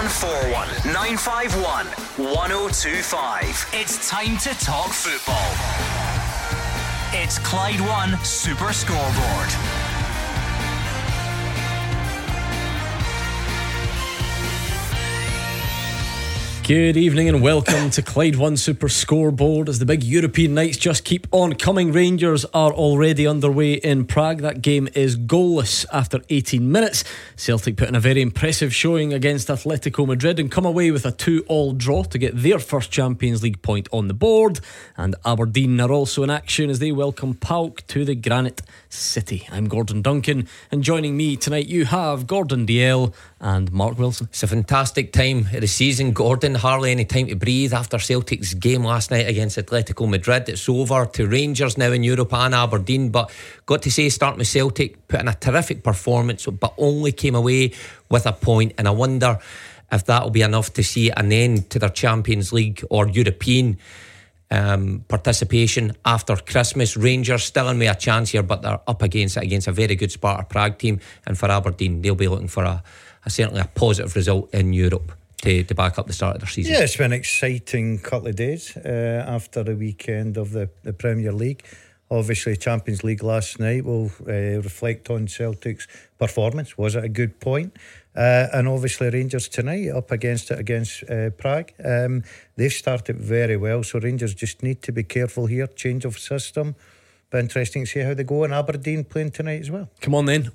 0141 951 1025. It's time to talk football. It's Clyde One Super Scoreboard. Good evening and welcome to Clyde One Super Scoreboard as the big European nights just keep on coming. Rangers are already underway in Prague. That game is goalless after 18 minutes. Celtic put in a very impressive showing against Atletico Madrid and come away with a 2-2 draw to get their first Champions League point on the board. And Aberdeen are also in action as they welcome PAOK to the Granite City. I'm Gordon Duncan, and joining me tonight you have Gordon Dalziel and Mark Wilson. It's a fantastic time of the season, Gordon. Hardly any time to breathe after Celtic's game last night against Atletico Madrid. It's over to Rangers now in Europe and Aberdeen, but got to say, starting with Celtic, put in a terrific performance but only came away with a point, and I wonder if that'll be enough to see an end to their Champions League or European participation after Christmas. Rangers still in with a chance here, but they're up against a very good Sparta Prague team, and for Aberdeen they'll be looking for certainly a positive result in Europe to back up the start of their season. Yeah, it's been an exciting couple of days after the weekend of the Premier League. Obviously Champions League last night will reflect on Celtic's performance. Was it a good point? And obviously Rangers tonight up against Prague. They've started very well, so Rangers just need to be careful here. Change of system. Be interesting to see how they go. And Aberdeen playing tonight as well. Come on then,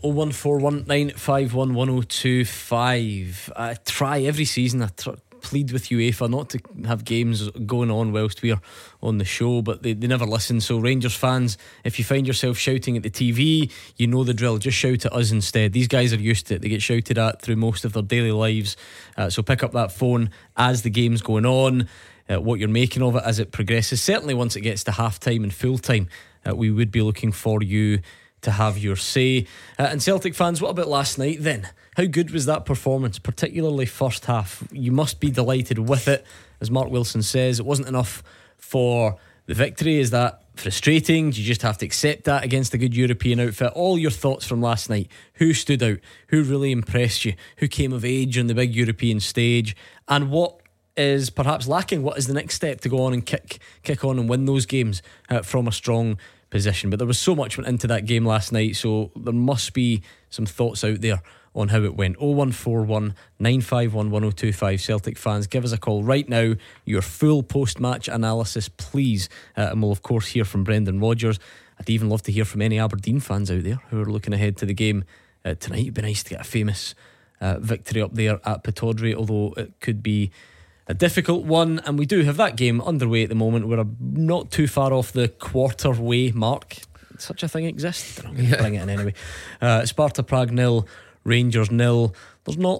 01419511025. I try every season, plead with UEFA not to have games going on whilst we're on the show, but they never listen. So Rangers fans, if you find yourself shouting at the TV, you know the drill, just shout at us instead. These guys are used to it, they get shouted at through most of their daily lives, so pick up that phone as the game's going on, what you're making of it as it progresses. Certainly once it gets to half time and full time, we would be looking for you to have your say. And Celtic fans, what about last night then? How good was that performance, particularly first half? You must be delighted with it. As Mark Wilson says, it wasn't enough for the victory. Is that frustrating? Do you just have to accept that against a good European outfit? All your thoughts from last night. Who stood out? Who really impressed you? Who came of age on the big European stage? And what is perhaps lacking? What is the next step to go on and kick on and win those games from a strong position? But there was so much went into that game last night, so there must be some thoughts out there on how it went. 0141 951 1025. Celtic fans, give us a call right now, your full post-match analysis please, and we'll of course hear from Brendan Rodgers. I'd even love to hear from any Aberdeen fans out there who are looking ahead to the game tonight. It'd be nice to get a famous victory up there at Pittodrie, although it could be a difficult one, and we do have that game underway at the moment. We're not too far off the quarter way mark. Such a thing exists. I'm going to bring it in anyway. Sparta Prague 0, Rangers 0. There's not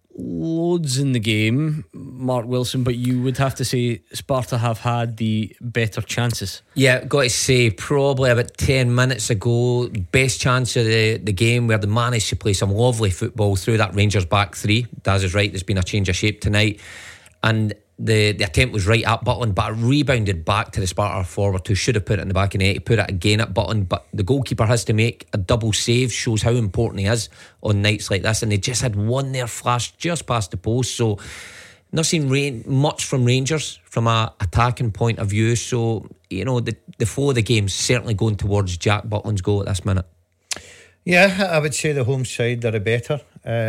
loads in the game, Mark Wilson, but you would have to say Sparta have had the better chances. Yeah, got to say, probably about 10 minutes ago, best chance of the game, where they managed to play some lovely football through that Rangers back three. Daz is right, there's been a change of shape tonight, and the attempt was right at Butland, but it rebounded back to the Sparta forward who should have put it in the back of the net. He put it again at Butland, but the goalkeeper has to make a double save. Shows how important he is on nights like this, and they just had one there flash just past the post. So not seen much from Rangers from a attacking point of view. So you know, the flow of the game's certainly going towards Jack Butland's goal at this minute. Yeah, I would say the home side are better,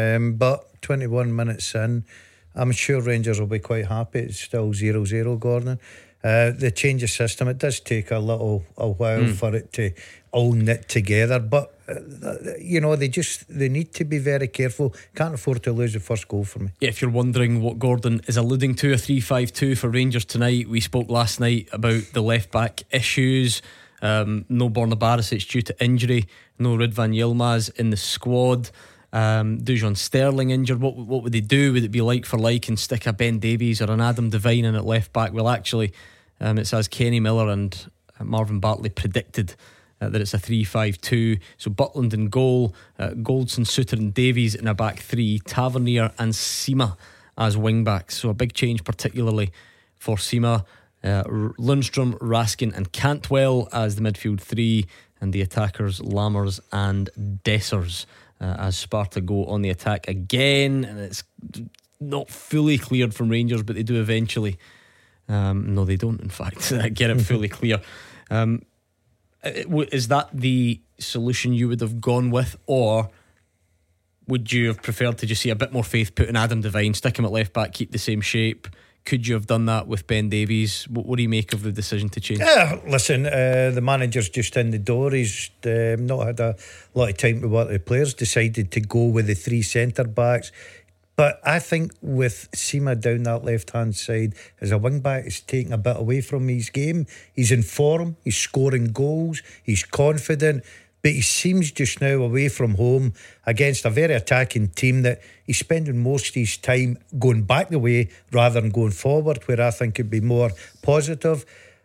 but 21 minutes in, I'm sure Rangers will be quite happy. It's still 0-0, Gordon. The change of system, it does take a while for it to all knit together, but you know, they need to be very careful. Can't afford to lose the first goal for me. Yeah, if you're wondering what Gordon is alluding to, a 3-5-2 for Rangers tonight. We spoke last night about the left back issues. No Borna Barisic due to injury, no Ridvan Yilmaz in the squad. Dujon Sterling injured. What would they do? Would it be like for like and stick a Ben Davies or an Adam Devine in at left back? Well, actually, it says Kenny Miller and Marvin Bartley predicted that it's a 3-5-2. So Butland in goal, Goldson, Suter and Davies in a back three, Tavernier and Sima as wing backs. So a big change particularly for Sima. Lundstrom, Raskin and Cantwell as the midfield three, and the attackers Lammers and Dessers as Sparta go on the attack again. And it's not fully cleared from Rangers, but they do eventually. No, they don't, in fact, get it fully clear. Is that the solution you would have gone with, or would you have preferred to just see a bit more faith put in Adam Devine, stick him at left back, keep the same shape? Could you have done that with Ben Davies? What do you make of the decision to change? Listen, the manager's just in the door. He's not had a lot of time to work. The players decided to go with the three centre backs. But I think with Sima down that left hand side as a wing back, it's taking a bit away from his game. He's in form, he's scoring goals, he's confident, but he seems just now away from home against a very attacking team that he's spending most of his time going back the way rather than going forward, where I think it'd be more positive.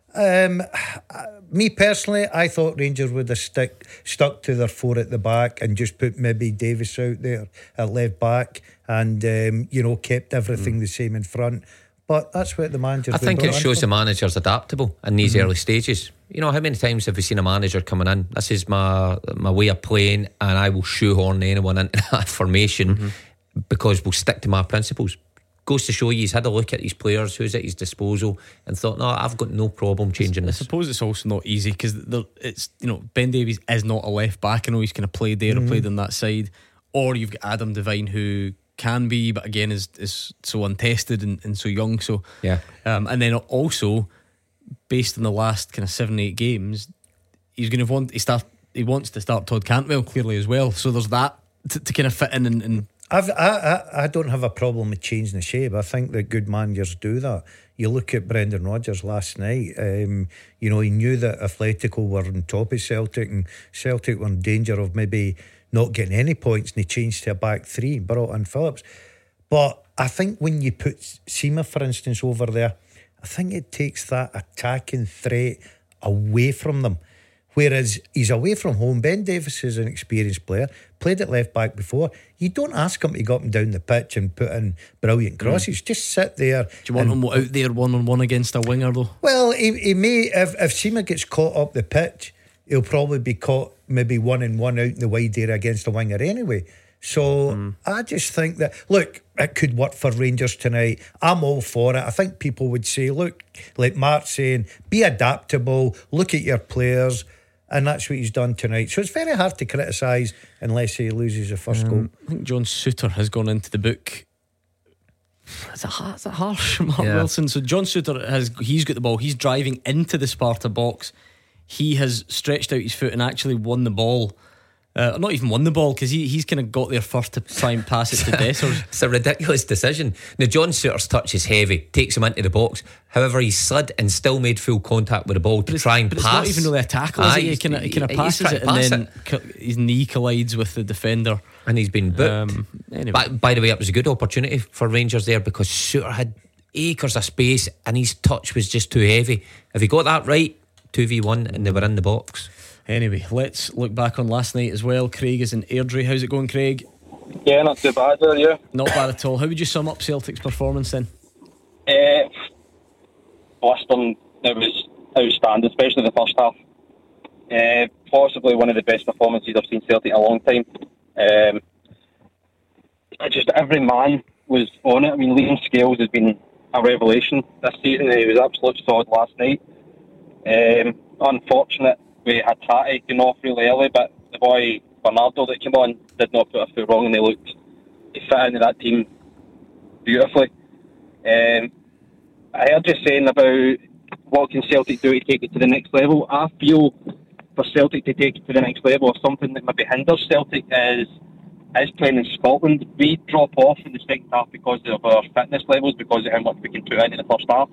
Me personally, I thought Rangers would have stuck to their four at the back and just put maybe Davis out there at left back and kept everything the same in front. But that's what the manager's I think it shows the manager's adaptable in these early stages. You know, how many times have we seen a manager coming in, this is my way of playing, and I will shoehorn anyone into that formation because we'll stick to my principles. Goes to show you he's had a look at his players, who's at his disposal, and thought, no, I've got no problem changing this. I suppose it's also not easy because it's Ben Davies is not a left back. I know he's kind of played there or played on that side, or you've got Adam Devine who can be, but again is so untested and so young. So yeah, and then also based on the last kind of 7-8 games, he's going to he wants to start Todd Cantwell clearly as well. So there's that to kind of fit in and I don't have a problem with changing the shape. I think that good managers do that. You look at Brendan Rodgers last night. He knew that Atletico were on top of Celtic, and Celtic were in danger of maybe not getting any points, and he changed to a back three, brought in Phillips. But I think when you put Sima, for instance, over there, I think it takes that attacking threat away from them. Whereas he's away from home. Ben Davies is an experienced player, played at left back before. You don't ask him to go up and down the pitch and put in brilliant crosses. Just sit there. Do you want him out there 1-on-1 against a winger though? Well, he may, if Sima gets caught up the pitch, he'll probably be caught maybe 1-on-1 out in the wide area against a winger anyway. So I just think that, look, it could work for Rangers tonight. I'm all for it. I think people would say, look, like Mark's saying, be adaptable, look at your players. And that's what he's done tonight. So it's very hard to criticise unless he loses the first goal. I think John Souttar has gone into the book. Is it harsh, Mark Wilson? So John Souttar he's got the ball. He's driving into the Sparta box. He has stretched out his foot and actually won the ball. Not even won the ball because he's kind of got there first to try and pass it to Dessers. It's a ridiculous decision. Now John Souttar's touch is heavy, takes him into the box. However, he slid and still made full contact with the ball to try and pass. It's not even really a tackle, is it? He kind of passes it and then his knee collides with the defender. And he's been booked. Anyway. By the way, it was a good opportunity for Rangers there because Souttar had acres of space and his touch was just too heavy. If he got that right, 2v1 and they were in the box. Anyway, let's look back on last night as well. Craig is in Airdrie. How's it going, Craig? Yeah, not too bad there, yeah. Not bad at all. How would you sum up Celtic's performance then? Western, it was outstanding, especially the first half. Possibly one of the best performances I've seen Celtic in a long time. Just every man was on it. I mean, Liam Scales has been a revelation this season. He was absolutely solid last night. Unfortunate we had Tati going off really early, but the boy Bernardo that came on did not put a foot wrong, and he fit into that team beautifully. I heard you saying about what can Celtic do to take it to the next level. I feel for Celtic to take it to the next level, or something that maybe hinders Celtic is playing in Scotland. We drop off in the second half because of our fitness levels, because of how much we can put into the first half.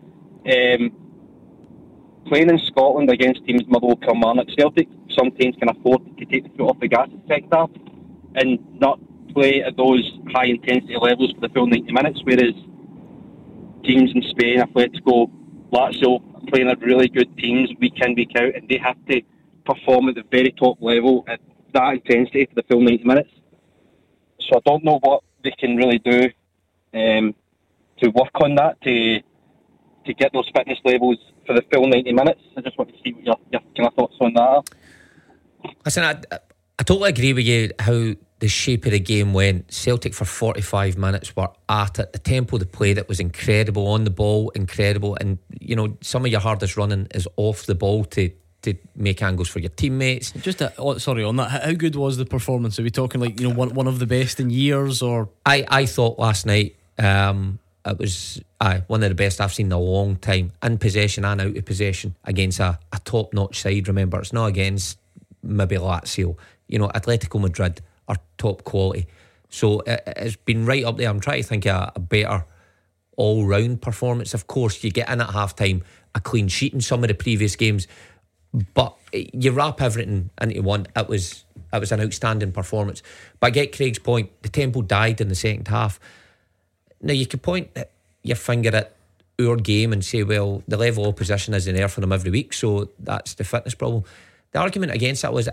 Playing in Scotland against teams Motherwell, Kilmarnock, Celtic, some teams can afford to take the foot off the gas in the second half and not play at those high intensity levels for the full 90 minutes, whereas teams in Spain, Atletico, Lazio, playing at really good teams week in, week out, and they have to perform at the very top level at that intensity for the full 90 minutes. So I don't know what they can really do to work on that, to get those fitness levels for the full 90 minutes. I just want to see what your kind of thoughts on that are. Listen, I totally agree with you how the shape of the game went, Celtic for 45 minutes were at it. The tempo they played it was incredible, on the ball, incredible. And, you know, some of your hardest running is off the ball to make angles for your teammates. Just sorry on that, how good was the performance? Are we talking like, you know, one of the best in years? Or I thought last night it was one of the best I've seen in a long time, in possession and out of possession, against a top-notch side. Remember, it's not against maybe Lazio. You know, Atletico Madrid are top quality, so it's been right up there. I'm trying to think of a better all-round performance. Of course, you get in at half-time, a clean sheet in some of the previous games, but you wrap everything into one. It was an outstanding performance. But I get Craig's point. The tempo died in the second half. Now you could point your finger at our game and say, well, the level of opposition isn't there for them every week, so that's the fitness problem. The argument against that was,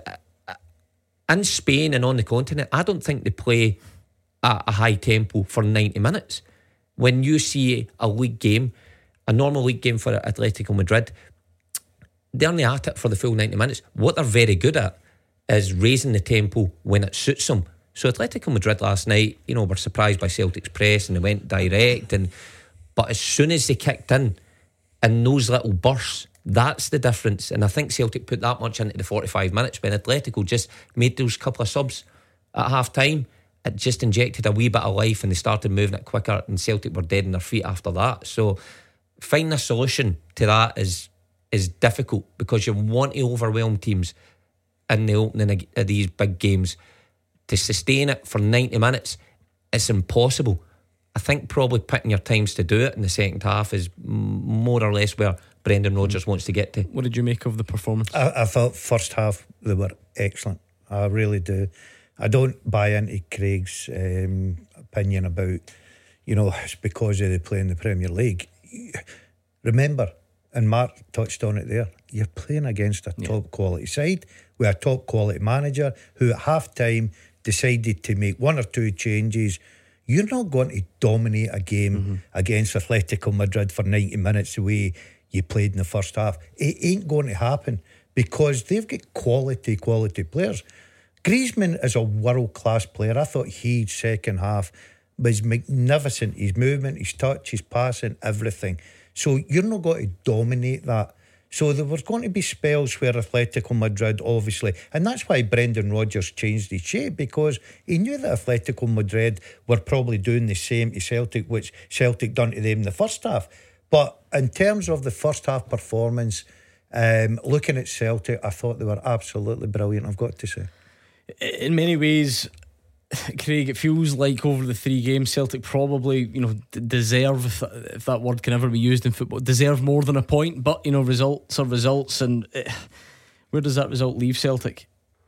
in Spain and on the continent, I don't think they play at a high tempo for 90 minutes. When you see a league game, a normal league game for Atletico Madrid, they're only at it for the full 90 minutes. What they're very good at is raising the tempo when it suits them. So Atletico Madrid last night, you know, were surprised by Celtic's press and they went direct. But as soon as they kicked in those little bursts, that's the difference. And I think Celtic put that much into the 45 minutes when Atletico just made those couple of subs at half time. It just injected a wee bit of life and they started moving it quicker, and Celtic were dead on their feet after that. So finding a solution to that is difficult, because you want to overwhelm teams in the opening of these big games. To sustain it for 90 minutes, it's impossible. I think probably picking your times to do it in the second half is more or less where Brendan Rodgers wants to get to. What did you make of the performance? I felt first half they were excellent. I really do. I don't buy into Craig's opinion about, you know, it's because they play in the Premier League. Remember, and Mark touched on it there, you're playing against a top quality side with a top quality manager who at half time decided to make one or two changes. You're not going to dominate a game against Atletico Madrid for 90 minutes the way you played in the first half. It ain't going to happen, because they've got quality players. Griezmann is a world-class player. I thought his second half was magnificent. His movement, his touch, his passing, everything. So you're not going to dominate that. So there was going to be spells where Atletico Madrid, obviously, and that's why Brendan Rodgers changed his shape, because he knew that Atletico Madrid were probably doing the same to Celtic, which Celtic done to them in the first half. But in terms of the first half performance, looking at Celtic, I thought they were absolutely brilliant, I've got to say. In many ways, Craig, it feels like over the three games Celtic probably, you know, deserve, if that word can ever be used in football, deserve more than a point. But, you know, results are results. And where does that result leave Celtic?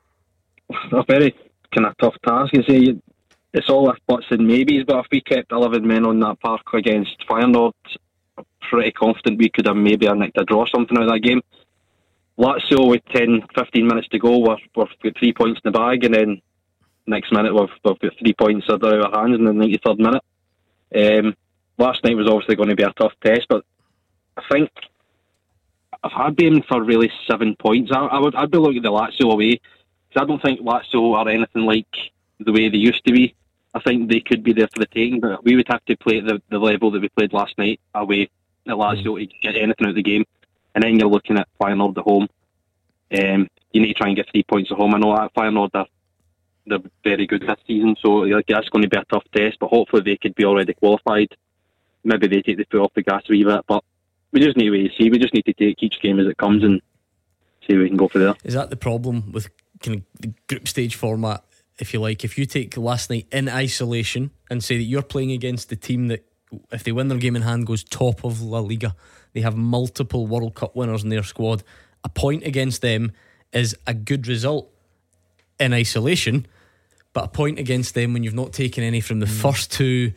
A very kind of tough task. You say it's all if buts and maybes, but if we kept 11 men on that park against Feyenoord, I'm pretty confident we could have maybe nicked a draw, something out of that game. Lazio with 10-15 minutes to go, we've got 3 points in the bag, and then next minute we've got 3 points out of our hands in the 93rd minute. Last night was obviously going to be a tough test, but I think if I'd be aiming for really 7 points, I'd be looking at the Lazio away, because I don't think Lazio are anything like the way they used to be. I think they could be there for the taking, but we would have to play at the level that we played last night away at Lazio to get anything out of the game. And then you're looking at Feyenoord at home. You need to try and get 3 points at home. I know that Feyenoord they're very good this season, so that's going to be a tough test, but hopefully they could be already qualified. Maybe they take the foot off the gas a wee bit, but we just need to wait and see. We just need to take each game as it comes and see where we can go from there. Is that the problem with kind of the group stage format, if you like? If you take last night in isolation and say that you're playing against the team that, if they win their game in hand, goes top of La Liga, they have multiple World Cup winners in their squad, a point against them is a good result in isolation, but a point against them when you've not taken any from the first two,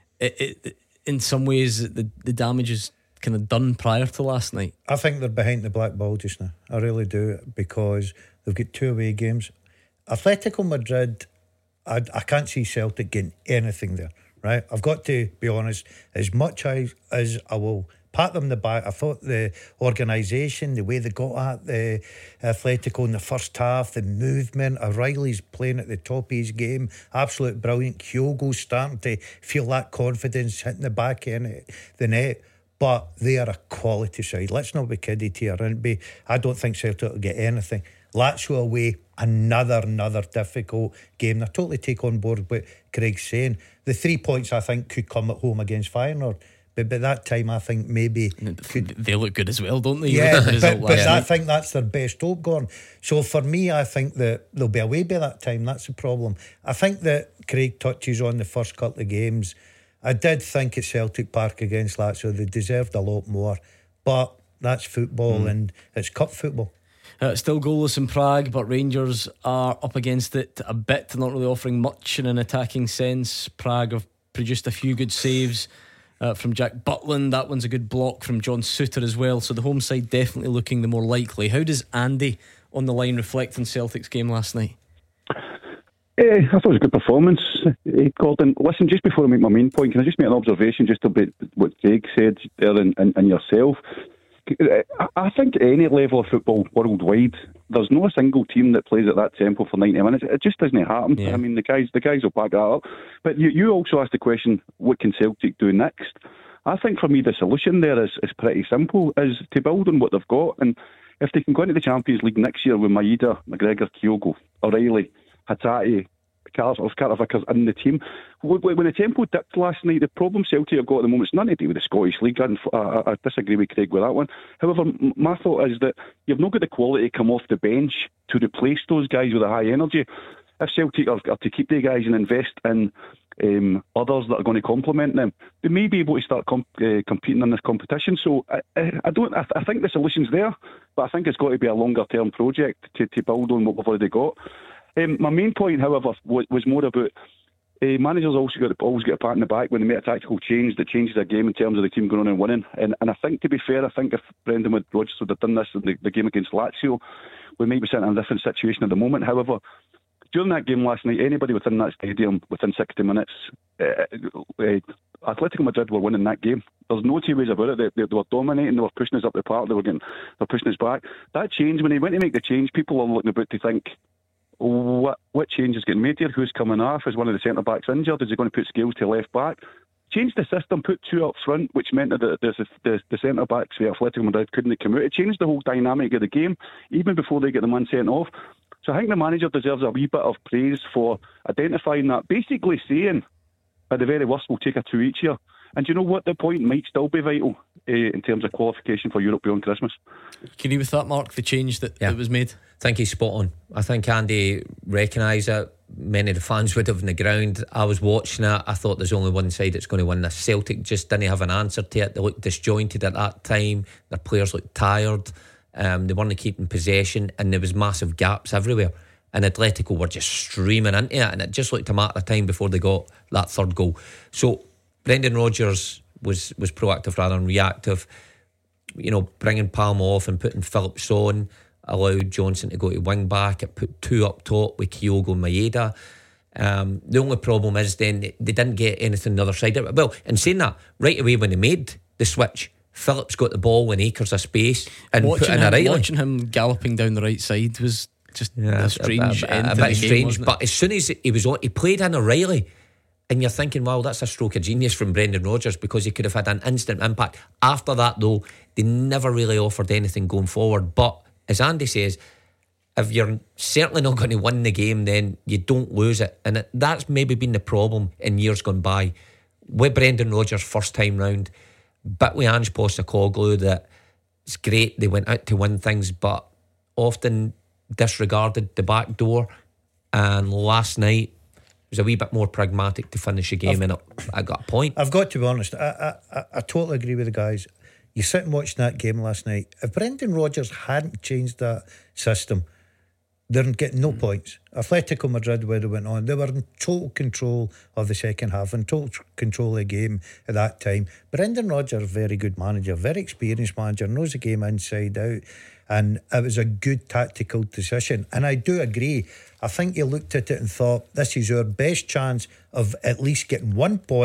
in some ways the damage is kind of done prior to last night. I think they're behind the black ball just now. I really do, because they've got 2 away games. Atletico Madrid, I can't see Celtic getting anything there, right? I've got to be honest, as much as I will pat them in the back. I thought the organisation, the way they got at the Atletico in the first half, the movement, O'Reilly's playing at the top of his game, absolute brilliant. Kyogo's starting to feel that confidence hitting the back end of the net. But they are a quality side. Let's not be kidded here. I don't think Celtic will get anything. Lazio away, another difficult game. I totally take on board what Craig's saying. The 3 points I think could come at home against Feyenoord. But by that time, I think maybe they look good as well, don't they? Yeah, but I think that's their best hope gone. So for me, I think that they'll be away by that time. That's the problem. I think that Craig touches on the first couple of games. I did think at Celtic Park against Lazio they deserved a lot more, but that's football and it's cup football. Still goalless in Prague, but Rangers are up against it a bit, not really offering much in an attacking sense. Prague have produced a few good saves from Jack Butland. That one's a good block from John Suter as well. So the home side definitely looking the more likely. How does Andy on the line reflect on Celtic's game last night? I thought it was a good performance, Gordon. Listen, just before I make my main point, can I just make an observation just about what Craig said there and yourself? I think at any level of football worldwide, there's no single team that plays at that tempo for 90 minutes. It just doesn't happen. Yeah. I mean, the guys will back that up. But you also asked the question, what can Celtic do next? I think for me the solution there is pretty simple, is to build on what they've got. And if they can go into the Champions League next year with Maeda, McGregor, Kyogo, O'Reilly, Hatate, Carter Vickers in the team. When the tempo dipped last night, the problem Celtic have got at the moment is nothing to do with the Scottish League. I disagree with Craig with that one. However, my thought is that you've not got the quality to come off the bench to replace those guys with a high energy. If Celtic are to keep the guys and invest in others that are going to complement them, they may be able to start competing in this competition. So I think the solution's there, but I think it's got to be a longer term project to build on what we've already got. My main point, however, was more about managers always get a pat in the back when they make a tactical change that changes their game in terms of the team going on and winning. And I think, to be fair, if Brendan Rodgers would have done this in the game against Lazio, we might be sitting in a different situation at the moment. However, during that game last night, anybody within that stadium within 60 minutes, Atletico Madrid were winning that game. There's no two ways about it. They were dominating, they were pushing us up the park, they were pushing us back. That change, when he went to make the change, people are looking about to think, what change is getting made here? Who's coming off? Is one of the centre-backs injured? Is he going to put Scales to left back? Change the system, put two up front, which meant that the centre-backs for Atletico Madrid couldn't come out. It changed the whole dynamic of the game, even before they get the man sent off. So I think the manager deserves a wee bit of praise for identifying that, basically saying, at the very worst, we'll take a 2 each year. And you know what? The point might still be vital in terms of qualification for Europe beyond Christmas. Can you agree with that, Mark, the change that was made? I think he's spot on. I think Andy recognised it. Many of the fans would have on the ground. I was watching it. I thought there's only one side that's going to win this. Celtic just didn't have an answer to it. They looked disjointed at that time. Their players looked tired. They weren't keeping possession, and there was massive gaps everywhere. And Atletico were just streaming into it, and it just looked a matter of time before they got that third goal. So Brendan Rodgers was proactive rather than reactive. You know, bringing Palma off and putting Phillips on allowed Johnson to go to wing back. It put two up top with Kyogo and Maeda. The only problem is then they didn't get anything on the other side. Well, in saying that, right away when they made the switch, Phillips got the ball in acres of space and put in a O'Reilly. Watching him galloping down the right side was just a strange end to the game, strange. But as soon as he was on, he played in O'Reilly. And you're thinking, wow, that's a stroke of genius from Brendan Rodgers, because he could have had an instant impact. After that, though, they never really offered anything going forward. But as Andy says, if you're certainly not going to win the game, then you don't lose it. And that's maybe been the problem in years gone by. With Brendan Rodgers' first time round, but with Ange Postecoglou, that it's great, they went out to win things, but often disregarded the back door. And last night was a wee bit more pragmatic to finish the game, and I got a point. I've got to be honest, I totally agree with the guys. You sit and watch that game last night. If Brendan Rodgers hadn't changed that system, they're getting no points. Atletico Madrid, where they went on, they were in total control of the second half and total control of the game at that time. Brendan Rodgers, very good manager, very experienced manager, knows the game inside out, and it was a good tactical decision. And I do agree, I think he looked at it and thought, this is our best chance of at least getting 1 point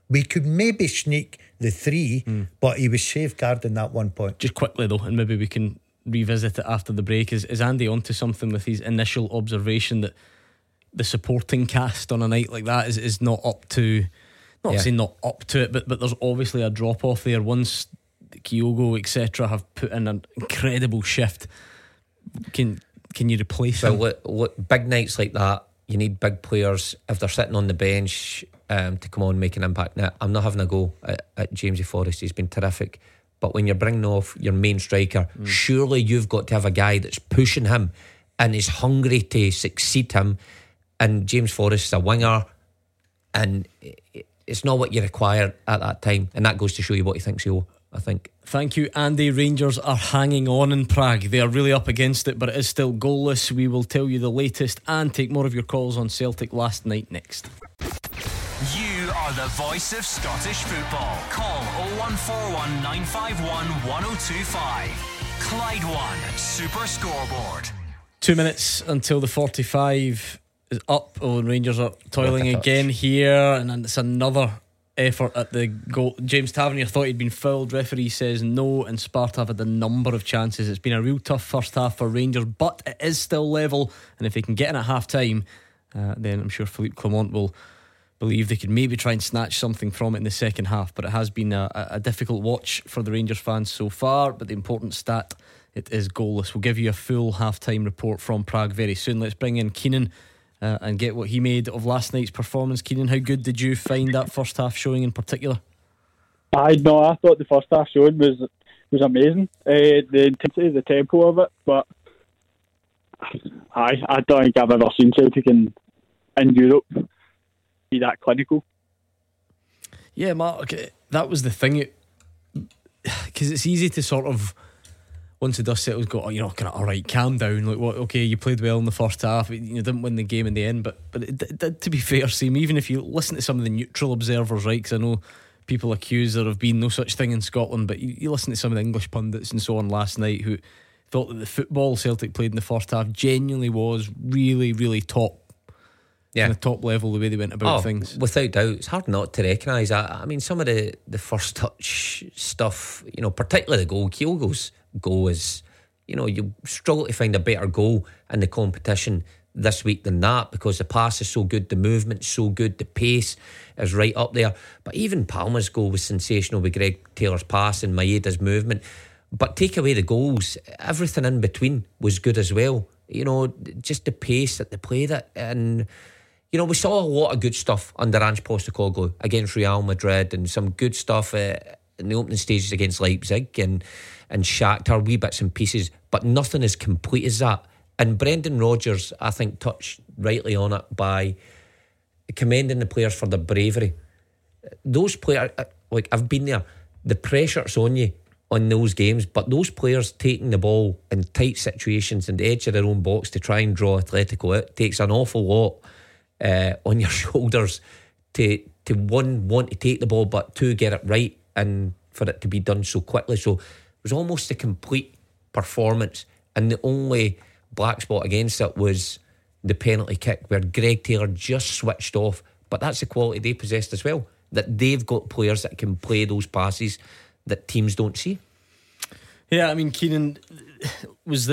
We could maybe sneak the 3, but he was safeguarding that 1 point. Just quickly though, and maybe we can revisit it after the break, is Andy onto something with his initial observation that the supporting cast on a night like that is not up to, not saying not up to it, but there's obviously a drop off there. Once Kyogo etc have put in an incredible shift, can you replace them? Look, big nights like that, you need big players. If they're sitting on the bench to come on, make an impact. Now, I'm not having a go at Jamesy Forrest, he's been terrific, but when you're bringing off your main striker, surely you've got to have a guy that's pushing him and is hungry to succeed him. And James Forrest's a winger, and it's not what you require at that time, and that goes to show you what he thinks he'll, I think. Thank you, Andy. Rangers are hanging on in Prague. They are really up against it, but it is still goalless. We will tell you the latest and take more of your calls on Celtic last night next. You are the voice of Scottish football. Call 0141 951 1025. Clyde One Super Scoreboard. 2 minutes until the 45 is up. Rangers are toiling again here, and it's another effort at the goal. James Tavernier thought he'd been fouled. Referee says no, and Sparta have had a number of chances. It's been a real tough first half for Rangers, but it is still level, and if they can get in at half time, then I'm sure Philippe Clement will believe they could maybe try and snatch something from it in the second half. But it has been a difficult watch for the Rangers fans so far. But the important stat, it is goalless. We'll give you a full half-time report from Prague very soon. Let's bring in Keenan and get what he made of last night's performance. Keenan, how good did you find that first half showing in particular? I thought the first half showing was amazing. The intensity, the tempo of it, but I don't think I've ever seen Celtic in Europe be that clinical. Yeah, Mark, that was the thing, because it's easy to sort of, once the dust settles, go, alright, calm down, like, what? Okay, you played well in the first half, you didn't win the game in the end, but it did, to be fair, seem, even if you listen to some of the neutral observers, right, because I know people accuse there of being no such thing in Scotland, but you listen to some of the English pundits and so on last night who thought that the football Celtic played in the first half genuinely was really, really top. Yeah, the top level, the way they went about things. Without doubt, it's hard not to recognise that. I mean, some of the first touch stuff, particularly the goal, Kyogo's goal is, you struggle to find a better goal in the competition this week than that, because the pass is so good, the movement's so good, the pace is right up there. But even Palma's goal was sensational with Greg Taylor's pass and Maeda's movement. But take away the goals, everything in between was good as well. Just the pace that they played it, and we saw a lot of good stuff under Ange Postecoglou against Real Madrid, and some good stuff in the opening stages against Leipzig and Shakhtar, wee bits and pieces, but nothing as complete as that. And Brendan Rodgers, I think, touched rightly on it by commending the players for their bravery. Those players, like, I've been there, the pressure's on you on those games, but those players taking the ball in tight situations in the edge of their own box to try and draw Atletico out takes an awful lot on your shoulders to want to take the ball, but to get it right and for it to be done so quickly. So it was almost a complete performance, and the only black spot against it was the penalty kick where Greg Taylor just switched off. But that's the quality they possessed as well, that they've got players that can play those passes that teams don't see. Yeah, I mean, Keenan, is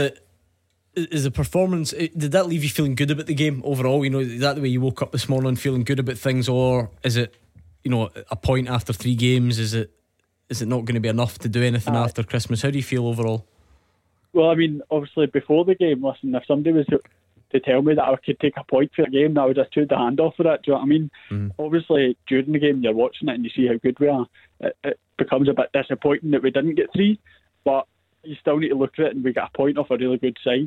the performance, did that leave you feeling good about the game overall? Is that the way you woke up this morning, feeling good about things, or is it, a point after 3 games? Is it not going to be enough to do anything after Christmas? How do you feel overall? Well, I mean, obviously before the game, listen, if somebody was to tell me that I could take a point for a game, I would have chewed the hand off for it. Do you know what I mean? Obviously, during the game, you're watching it and you see how good we are. It becomes a bit disappointing that we didn't get 3, but you still need to look at it, and we got a point off a really good side.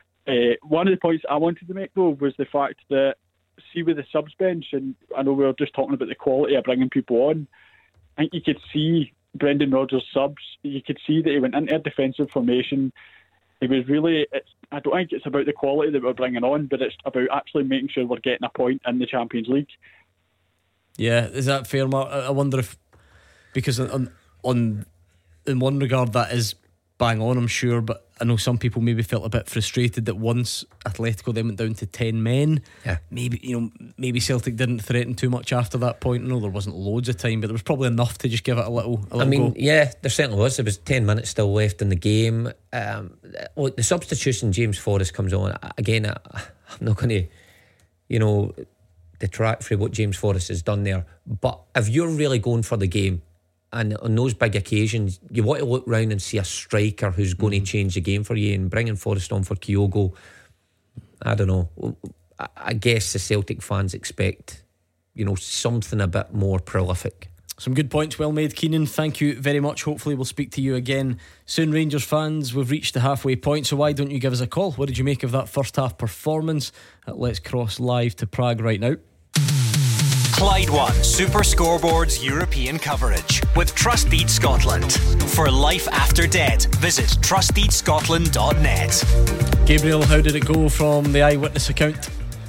One of the points I wanted to make, though, was the fact that, see, with the subs bench, and I know we were just talking about the quality of bringing people on, I think you could see Brendan Rodgers' subs, you could see that he went into a defensive formation. He was really, I don't think it's about the quality that we're bringing on, but it's about actually making sure we're getting a point in the Champions League. Yeah, is that fair, Mark? I wonder if, because in one regard that is bang on, I'm sure, but I know some people maybe felt a bit frustrated that once Atletico then went down to 10 men, maybe Celtic didn't threaten too much after that point. I know there wasn't loads of time, but there was probably enough to just give it a little go. Yeah, there certainly was. There was 10 minutes still left in the game. The substitution, James Forrest comes on again. I'm not going to detract from what James Forrest has done there, but if you're really going for the game, and on those big occasions, you want to look round and see a striker who's going to change the game for you. And bringing Forrest on for Kyogo, I don't know. I guess the Celtic fans expect, something a bit more prolific. Some good points, well made, Keenan. Thank you very much. Hopefully we'll speak to you again soon, Rangers fans. We've reached the halfway point, so why don't you give us a call? What did you make of that first half performance? Let's cross live to Prague right now. Clyde One Super Scoreboard's European coverage with Trustdeed Scotland. For life after debt, visit trustdeedscotland.net. Gabriel, how did it go from the eyewitness account?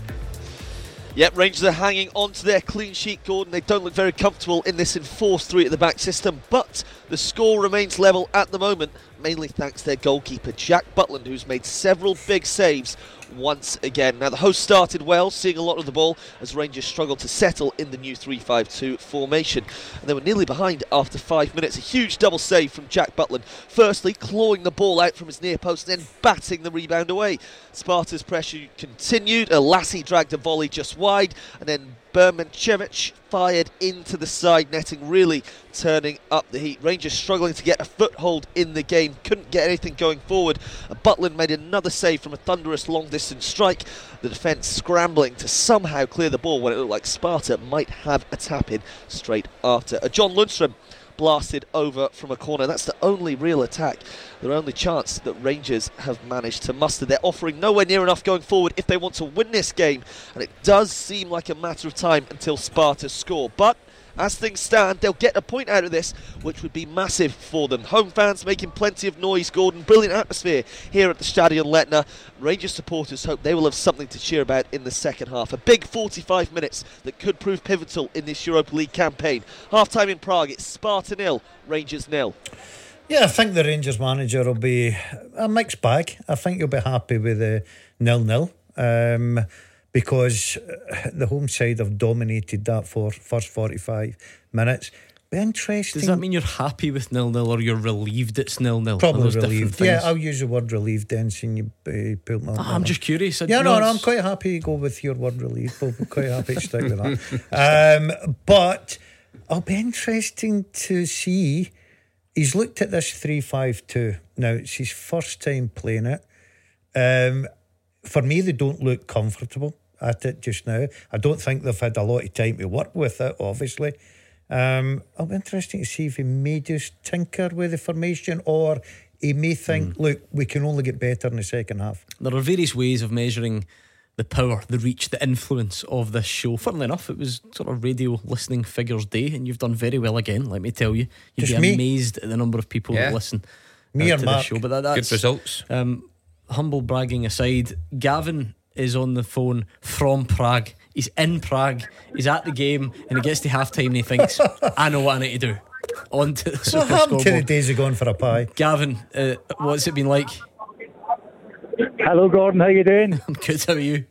Yep, Rangers are hanging on to their clean sheet, Gordon. They don't look very comfortable in this enforced 3 at the back system, but the score remains level at the moment, mainly thanks to their goalkeeper Jack Butland, who's made several big saves once again. Now the hosts started well, seeing a lot of the ball as Rangers struggled to settle in the new 3-5-2 formation, and they were nearly behind after 5 minutes. A huge double save from Jack Butland, firstly clawing the ball out from his near post and then batting the rebound away. Sparta's pressure continued. Lassie dragged a volley just wide, and then Bermanchevich fired into the side netting, really turning up the heat. Rangers struggling to get a foothold in the game, couldn't get anything going forward. Butland made another save from a thunderous long distance strike, the defence scrambling to somehow clear the ball when it looked like Sparta might have a tap in straight after. John Lundstrom blasted over from a corner. That's the only real attack, their only chance that Rangers have managed to muster. They're offering nowhere near enough going forward if they want to win this game, and it does seem like a matter of time until Sparta score. But as things stand, they'll get a point out of this, which would be massive for them. Home fans making plenty of noise, Gordon. Brilliant atmosphere here at the Stadion Letna. Rangers supporters hope they will have something to cheer about in the second half. A big 45 minutes that could prove pivotal in this Europa League campaign. Half-time in Prague, it's Sparta 0, Rangers 0. Yeah, I think the Rangers manager will be a mixed bag. I think he'll be happy with the 0-0. Because the home side have dominated that for first 45 minutes. Be interesting. Does that mean you're happy with 0-0 or you're relieved it's 0-0? Probably relieved. Yeah, I'll use the word relieved then, seeing you pulled my I'm just curious. No, I'm quite happy to go with your word relieved. We'll be quite happy to stick with that. But it'll be interesting to see. He's looked at this 3-5-2. Now, it's his first time playing it. For me, they don't look comfortable at it just now. I don't think they've had a lot of time to work with it, obviously. It'll be interesting to see if he may just tinker with the formation, or he may think, look, we can only get better in the second half. There are various ways of measuring the power, the reach, the influence of this show. Funnily enough, it was sort of radio listening figures day, and you've done very well again, let me tell you. You'd just be amazed at the number of people that listen or to Mark. the show. But that's good results. Humble bragging aside, Gavin is on the phone from Prague. He's in Prague, he's at the game, and he gets to half time and he thinks, I know what I need to do. On to the Super What happened to the Scoreboard. days of going for a pie? Gavin, what's it been like? Hello, Gordon. How you doing? I'm good, how are you?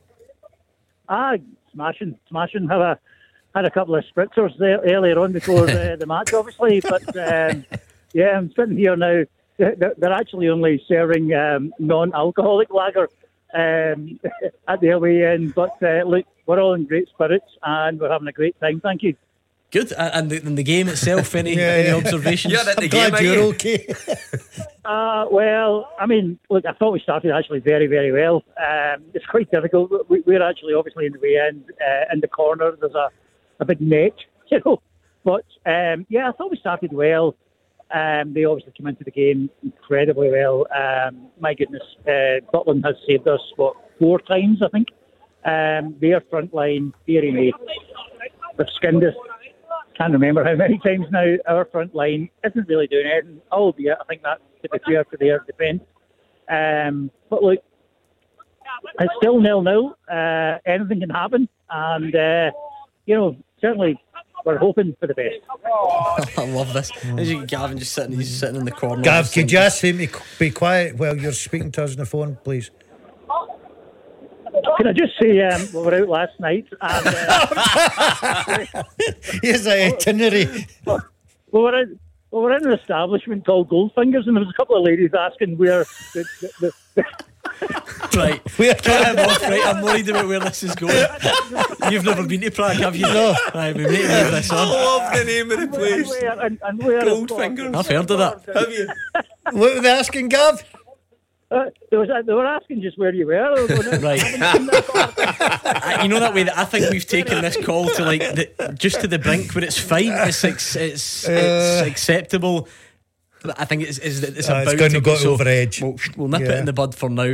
Smashing. Had a couple of spritzers there earlier on before the match, obviously. But yeah, I'm sitting here now. They're actually only serving non-alcoholic lager at the away end. But look, we're all in great spirits and we're having a great time. Thank you. Good. And the game itself, any observations? Yeah, I'm glad you're okay. Well, I mean, look, I thought we started actually very, very well. It's quite difficult. We're actually obviously in the way end, in the corner. There's a big net, But yeah, I thought we started well. They obviously came into the game incredibly well. My goodness, Butland has saved us, 4 times, I think. Their front line, dearie me, they've skinned us. Can't remember how many times now. Our front line isn't really doing anything, albeit I think that's to be fair to their defence. But look, it's still 0-0. Anything can happen, and certainly we're hoping for the best. I love this. Gavin just he's sitting in the corner. Gav, could you ask him to be quiet while you're speaking to us on the phone, please? Can I just say we were out last night and here's an itinerary. we were in an establishment called Goldfingers, and there was a couple of ladies asking where the Right, cut him off. Right, I'm worried about where this is going. You've never been to Prague, have you? No. Right, we need to move this on. I love the name of the place. and where Goldfingers. I've heard of that. Have you? What were they asking, Gav? they were asking just where you were. Right. You know that way that I think we've taken this call to just to the brink where it's fine. It's acceptable. I think it's about going to go so over edge. We'll nip it in the bud for now.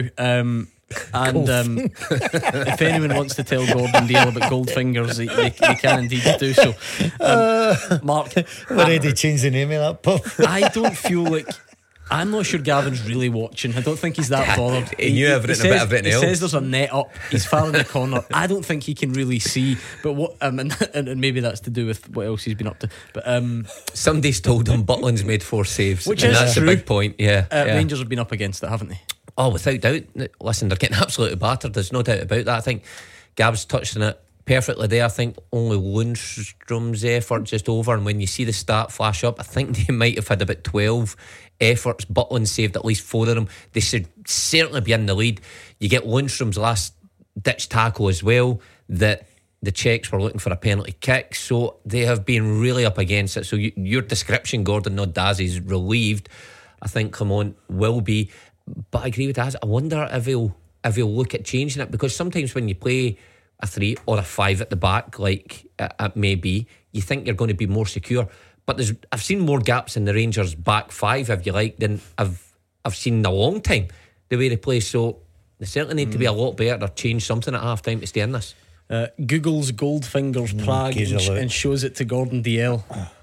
If anyone wants to tell Gordon Dale about Goldfingers, they can indeed do so. Mark, we're ready to change the name of that pub. I don't feel like. I'm not sure Gavin's really watching. I don't think he's that bothered. He knew everything about everything else. He says there's a net up. He's far in the corner. I don't think he can really see. But what? And maybe that's to do with what else he's been up to. But somebody's told him Butland's made 4 saves, which and is that's true. a big point. Yeah, Rangers have been up against it, haven't they? Oh, without doubt. Listen, they're getting absolutely battered. There's no doubt about that. I think Gab's touched on it perfectly there. I think only Lundstrom's effort just over, and when you see the stat flash up, I think they might have had about 12 efforts. Butland saved at least 4 of them. They should certainly be in the lead. You get Lundstrom's last ditch tackle as well, that the Czechs were looking for a penalty kick, so they have been really up against it. So your description, Gordon, not Daz, is relieved. I think Clement will be, but I agree with Daz. I wonder if he'll look at changing it, because sometimes when you play a 3 or a 5 at the back, like it may be, you think you're going to be more secure. But I've seen more gaps in the Rangers back 5, if you like, than I've seen in a long time, the way they play. So they certainly need to be a lot better or change something at half time to stay in this. Google's Goldfingers Prague and shows it to Gordon DL.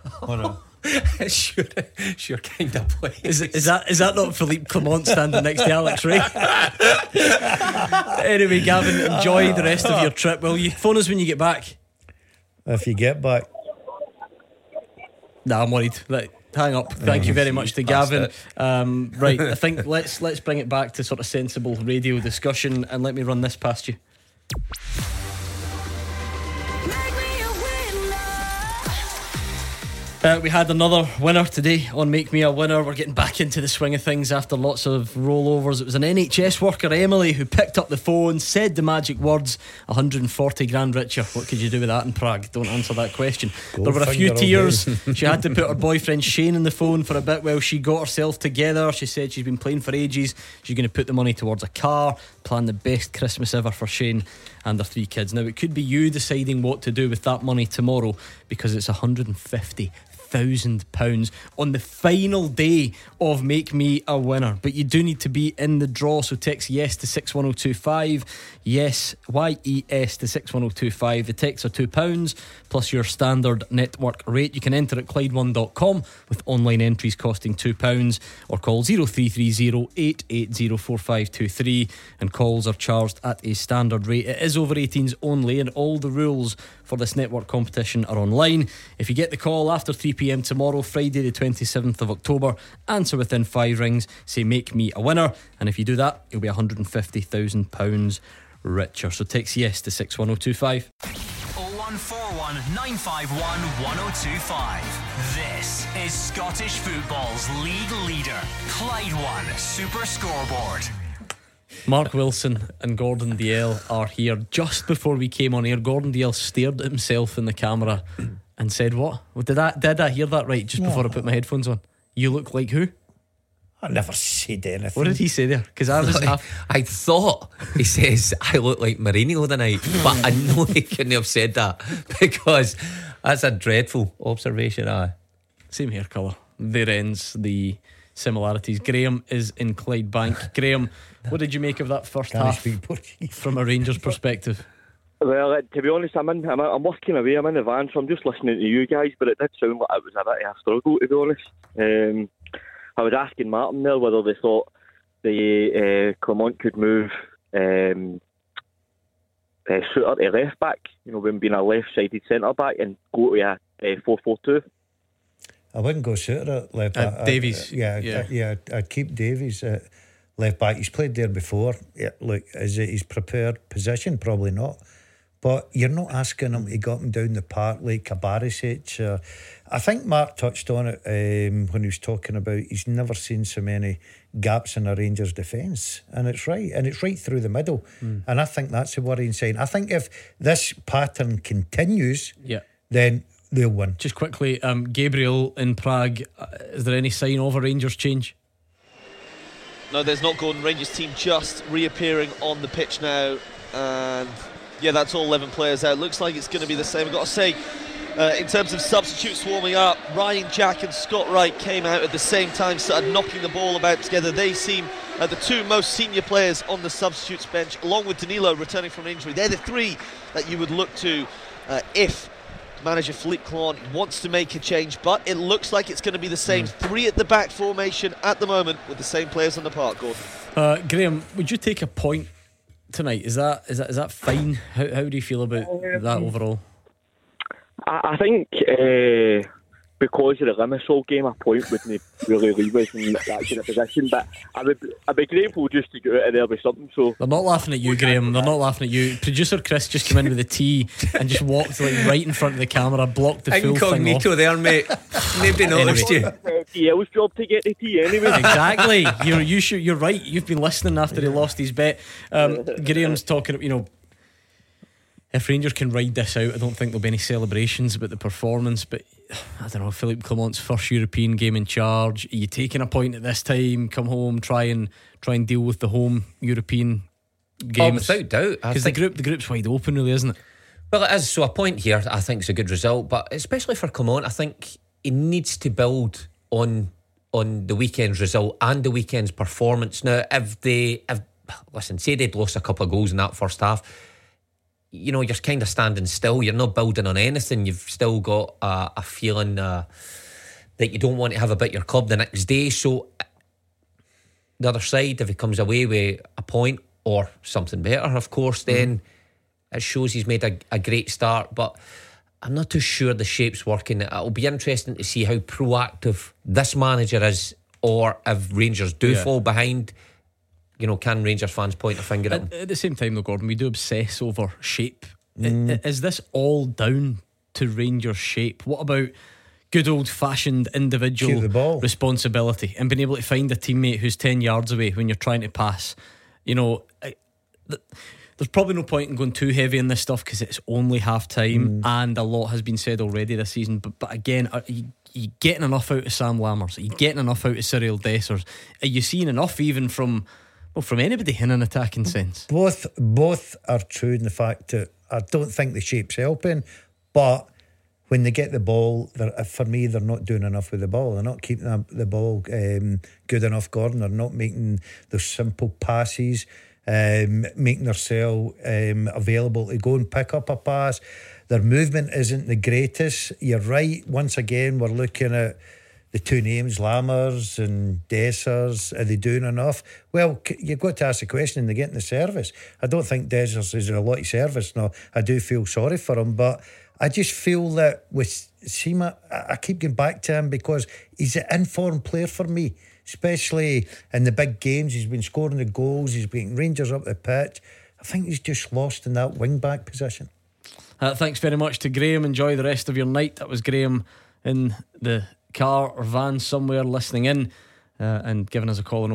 Sure kind of place. Is that not Philippe Clement standing next to Alex Ray? Anyway, Gavin, enjoy the rest of your trip, will you? Phone us when you get back. If you get back. Nah, I'm worried. Hang up. Thank you very much to Gavin. Right, I think let's bring it back to sort of sensible radio discussion, and let me run this past you. We had another winner today on Make Me a Winner. We're getting back into the swing of things after lots of rollovers. It was an NHS worker, Emily, who picked up the phone, said the magic words, 140 grand richer. What could you do with that in Prague? Don't answer that question. There were a few tears. She had to put her boyfriend Shane on the phone for a bit while she got herself together. She said she's been playing for ages. She's going to put the money towards a car, plan the best Christmas ever for Shane and their 3 kids. Now, it could be you deciding what to do with that money tomorrow, because it's £150,000 on the final day of Make Me a Winner. But you do need to be in the draw, so text yes to 61025. Yes, YES to 61025. The texts are £2 plus your standard network rate. You can enter at Clyde1.com with online entries costing £2, or call 0330 880 4523, and calls are charged at a standard rate. It is over 18s only, and all the rules for this network competition are online. If you get the call after 3pm tomorrow, Friday the 27th of October, answer within 5 rings, say Make Me a Winner, and if you do that, you'll be £150,000 richer. So text yes to 61025. 0141 951 1025. This is Scottish football's league leader, Clyde One Super Scoreboard. Mark Wilson and Gordon Dalziel are here. Just before we came on air, Gordon Dalziel stared at himself in the camera and said, what? Well, did I hear that right just before I put my headphones on? You look like who? I never said anything. What did he say there? Because I thought he says I look like Mourinho tonight, but I know he couldn't have said that, because that's a dreadful observation. Same hair colour. There ends the similarities. Graham is in Clydebank. Graham, what did you make of that first half from a Rangers perspective? Well, to be honest, I'm working away. I'm in the van, so I'm just listening to you guys. But it did sound like it was a bit of a struggle, to be honest. I was asking Martin there whether they thought the Clement could move Suter to left back, when being a left-sided centre back, and go to a 4-4-2. I wouldn't go Suter at left back. Davies. I'd keep Davies at left back. He's played there before. Yeah, look, is it his prepared position? Probably not. But you're not asking him to go up and down the park like Barisic. I think Mark touched on it when he was talking about he's never seen so many gaps in a Rangers defence. And it's right. And it's right through the middle. And I think that's a worrying sign. I think if this pattern continues, then they'll win. Just quickly, Gabriel in Prague, is there any sign of a Rangers change? No, there's not. Gordon. Rangers team just reappearing on the pitch now. And yeah, that's all 11 players out. Looks like it's going to be the same. I've got to say, in terms of substitutes warming up, Ryan Jack and Scott Wright came out at the same time, started knocking the ball about together. They seem the two most senior players on the substitutes bench, along with Danilo returning from an injury. They're the three that you would look to if manager Philippe Clement wants to make a change, but it looks like it's going to be the same three at the back formation at the moment with the same players on the park. Gordon, Graham, would you take a point tonight? Is that fine? How do you feel about that overall? I think because of the Limassol game, a point wouldn't really leave us in that kind of position. But I'd be grateful just to get out of there with something. So they're not laughing at you, Graham. They're not laughing at you. Producer Chris just came in with the tea and just walked right in front of the camera, blocked the full thing off. Incognito there, mate. Nobody noticed you. DL's job to get the tea anyway. Exactly. You're right. You've been listening after he lost his bet. Graham's talking. If Rangers can ride this out, I don't think there'll be any celebrations about the performance. But I don't know, Philippe Clement's first European game in charge. Are you taking a point at this time? Come home, try and deal with the home European games. Without doubt, because the group's wide open, really, isn't it? Well, it is. So a point here, I think, is a good result. But especially for Clement, I think he needs to build on the weekend's result and the weekend's performance. Now, listen, say they'd lost a couple of goals in that first half, you're kind of standing still. You're not building on anything. You've still got a feeling that you don't want to have about your club the next day. So the other side, if he comes away with a point or something better, of course, then it shows he's made a great start. But I'm not too sure the shape's working. It'll be interesting to see how proactive this manager is, or if Rangers do fall behind. Can Rangers fans point a finger at him? At the same time though, Gordon, we do obsess over shape. Is this all down to Rangers' shape? What about good old-fashioned individual responsibility and being able to find a teammate who's 10 yards away when you're trying to pass? There's probably no point in going too heavy on this stuff because it's only half time and a lot has been said already this season. But again, are you getting enough out of Sam Lammers? Are you getting enough out of Cyril Dessers? Are you seeing enough even from anybody in an attacking sense? Both are true in the fact that I don't think the shape's helping, but when they get the ball, for me, they're not doing enough with the ball. They're not keeping the ball good enough, Gordon. They're not making those simple passes, making themselves available to go and pick up a pass. Their movement isn't the greatest. You're right. Once again, we're looking at the two names, Lammers and Dessers. Are they doing enough? Well, you've got to ask the question, and they're getting the service. I don't think Dessers is a lot of service. No, I do feel sorry for him, but I just feel that with Sima, I keep going back to him because he's an informed player for me, especially in the big games. He's been scoring the goals, he's been Rangers up the pitch. I think he's just lost in that wing-back position. Thanks very much to Graham. Enjoy the rest of your night. That was Graham in the car or van somewhere listening in and giving us a call on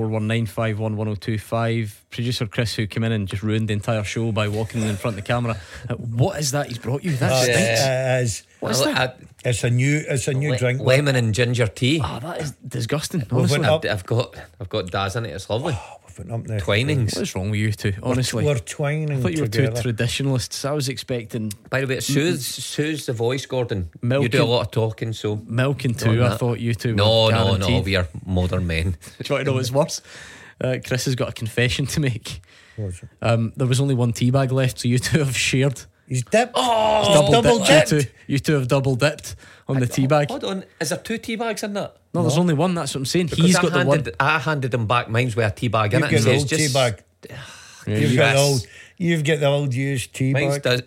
01419511025. Producer Chris, who came in and just ruined the entire show by walking in front of the camera. What is that he's brought you? That stinks. What is that? It's a new drink. Lemon and ginger tea. That is disgusting. Honestly, I've got Daz in it. It's lovely. Twinings. What is wrong with you two? Honestly, we're twining. I thought you were two traditionalists. I was expecting. By the way, it soothes the voice, Gordon. You do a lot of talking, so milking too. I thought you two. No. We are modern men. Do you want to know what's worse? Chris has got a confession to make. There was only one tea bag left, so you two have shared. He's dipped. Double dipped. You two have double dipped on the tea bag. Hold on, is there two tea bags in that? No, there's only one. That's what I'm saying. Because he's got the one. I handed him back mine's with a tea bag in it. You've got the old tea bag. You've got the old used tea Mine's bag.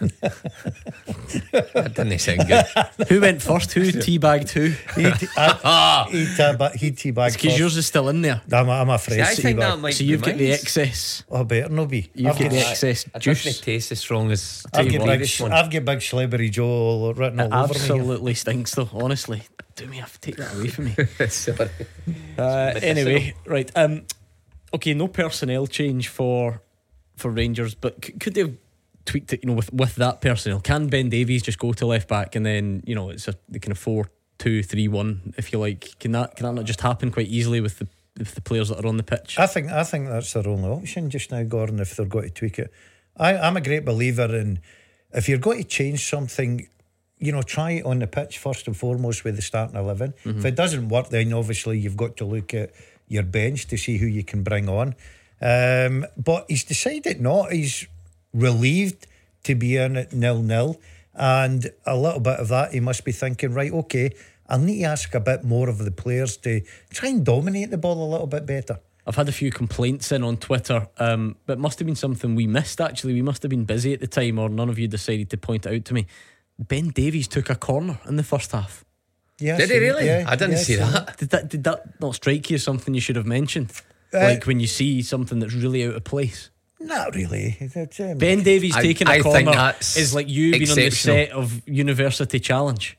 That didn't sound good. Who went first? Who teabagged who? He teabagged It's because yours is still in there. I'm a fresh See, I think that teabag. might So you've be got the mine's. excess. I better not be. You've got the excess It juice. doesn't taste as strong as I've the got previous one. big Slibbery Joe all written It all over me. absolutely stinks, though. Honestly, do me have to take that away from me. Sorry. Anyway, right. Okay, no personnel change for Rangers, but could they have tweaked it? You know, with that personnel, can Ben Davies just go to left back and then it's the kind of 4-2-3-1, if you like? Can that not just happen quite easily with the players that are on the pitch? I think that's their only option just now, Gordon, if they're going to tweak it. I'm a great believer in, if you're going to change something, try it on the pitch first and foremost with the starting 11. If it doesn't work, then obviously you've got to look at your bench to see who you can bring on. But he's decided not. He's relieved to be in at 0-0, and a little bit of that he must be thinking, right, okay, I'll need to ask a bit more of the players to try and dominate the ball a little bit better. I've had a few complaints in on Twitter, but it must have been something we missed. Actually, we must have been busy at the time, or none of you decided to point it out to me. Ben Davies took a corner in the first half. Yeah, Did he really? Yeah, I didn't see that. Did that not strike you as something you should have mentioned? Like when you see something that's really out of place. Not really. Ben Davies taking a I think corner that's is like you being on the exceptional. set of University Challenge.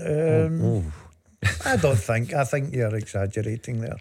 I don't think. I think you're exaggerating there.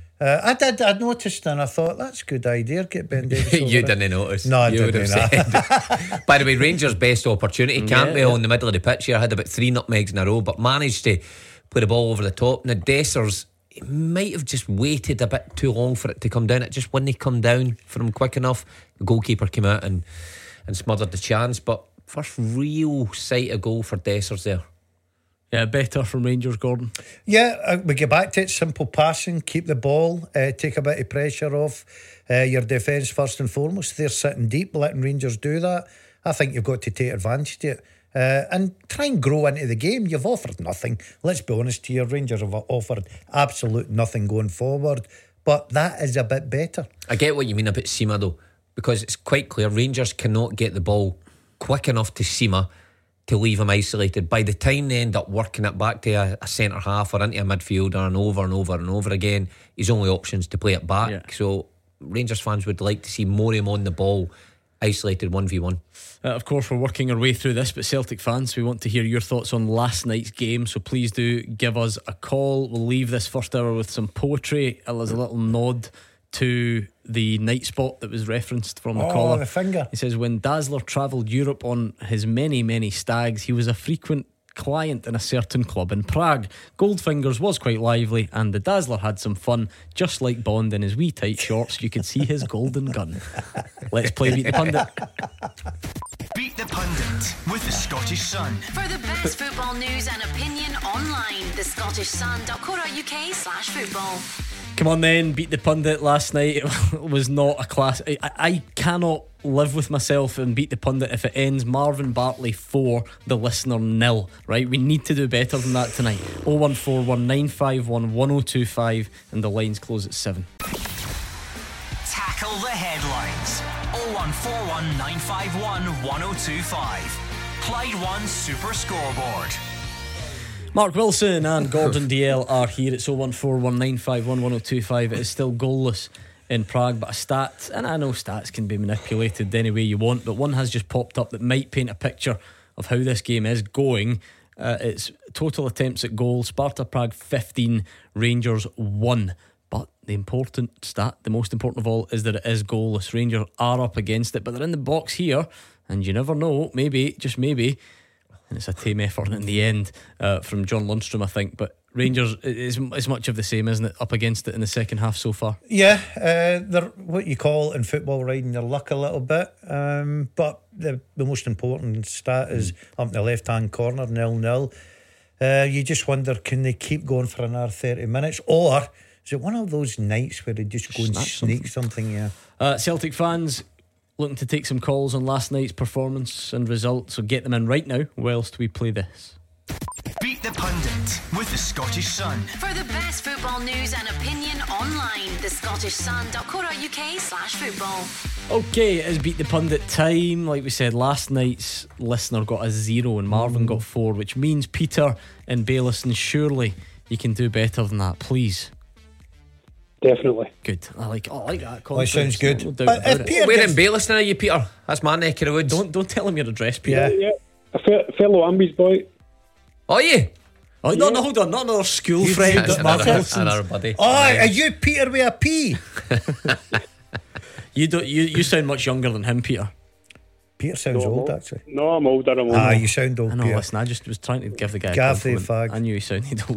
I noticed and I thought that's a good idea. Get Ben Davies. You over it. didn't notice. No, I You would didn't. have said. By the way, Rangers' best opportunity. Campbell yeah. on the middle of the pitch here had about 3 nutmegs in a row, but managed to play the ball over the top. Now Dessers might have just waited a bit too long for it to come down. It just wouldn't come down for him quick enough. The goalkeeper came out and smothered the chance. But first real sight of goal for Dessers there. Yeah, better from Rangers, Gordon. Yeah, we get back to it. Simple passing, keep the ball, take a bit of pressure off your defence first and foremost. They're sitting deep, letting Rangers do that. I think you've got to take advantage of it and try and grow into the game. You've offered nothing. Let's be honest here, Rangers have offered absolute nothing going forward, but that is a bit better. I get what you mean about Sima though, because it's quite clear Rangers cannot get the ball quick enough to Sima to leave him isolated. By the time they end up working it back to a centre half or into a midfielder and over again, his only options to play it back. Yeah. So Rangers fans would like to see more of him on the ball, isolated 1v1. Of course, we're working our way through this, but Celtic fans, we want to hear your thoughts on last night's game, so please do give us a call. We'll leave this first hour with some poetry as a little nod to the night spot that was referenced from the caller. The finger. He says, when Dazzler travelled Europe on his many stags, he was a frequent client in a certain club in Prague. Goldfingers was quite lively, and the Dazzler had some fun. Just like Bond in his wee tight shorts, you could see his golden gun. Let's play Beat the Pundit. Beat the Pundit with the Scottish Sun. For the best football news and opinion online, thescottishsun.co.uk/football. Come on then, Beat the Pundit last night. It was not a class. I cannot live with myself and Beat the Pundit if it ends Marvin Bartley 4, the listener 0. Right, we need to do better than that tonight. 01419511025 and the lines close at 7. Tackle the headlines. 01419511025. Clyde One Super Scoreboard. Mark Wilson and Gordon DL are here. It's 01419511025. It is still goalless in Prague, but a stat, and I know stats can be manipulated any way you want, but one has just popped up that might paint a picture of how this game is going. It's total attempts at goal. Sparta Prague 15, Rangers 1. But the important stat, the most important of all, is that it is goalless. Rangers are up against it, but they're in the box here, and you never know, maybe, just maybe, and it's a tame effort in the end from John Lundstrom, I think. But Rangers is much of the same, isn't it? Up against it in the second half so far. Yeah, they're what you call in football riding their luck a little bit. But the most important stat is up in the left hand corner, 0-0. You just wonder, can they keep going for another 30 minutes, or is it one of those nights where they just go and sneak something? Yeah. Celtic fans looking to take some calls on last night's performance and results, so get them in right now whilst we play this. Beat the Pundit with the Scottish Sun. For the best football news and opinion online, thescottishsun.co.uk/football. Okay, it is Beat the Pundit time. Like we said, last night's listener got a 0 and Marvin got 4, which means Peter and Bailison, surely you can do better than that, please. Definitely. Good. I like that. Oh, it sounds good. No doubt about it. Where in Bailison are you, Peter? That's my neck of the woods. Don't tell him your address, Peter. Yeah. A fellow Ambies boy. Are you? Oh, no, hold on. Not another school friend at Mark Wilson's. Another buddy. Oh, are you Peter with a P? You sound much younger than him, Peter. Peter sounds old, actually. No, I'm older. You sound old, I know, Peter. listen, I just was trying to give the guy Gaffy a compliment. fag. I knew he sounded old.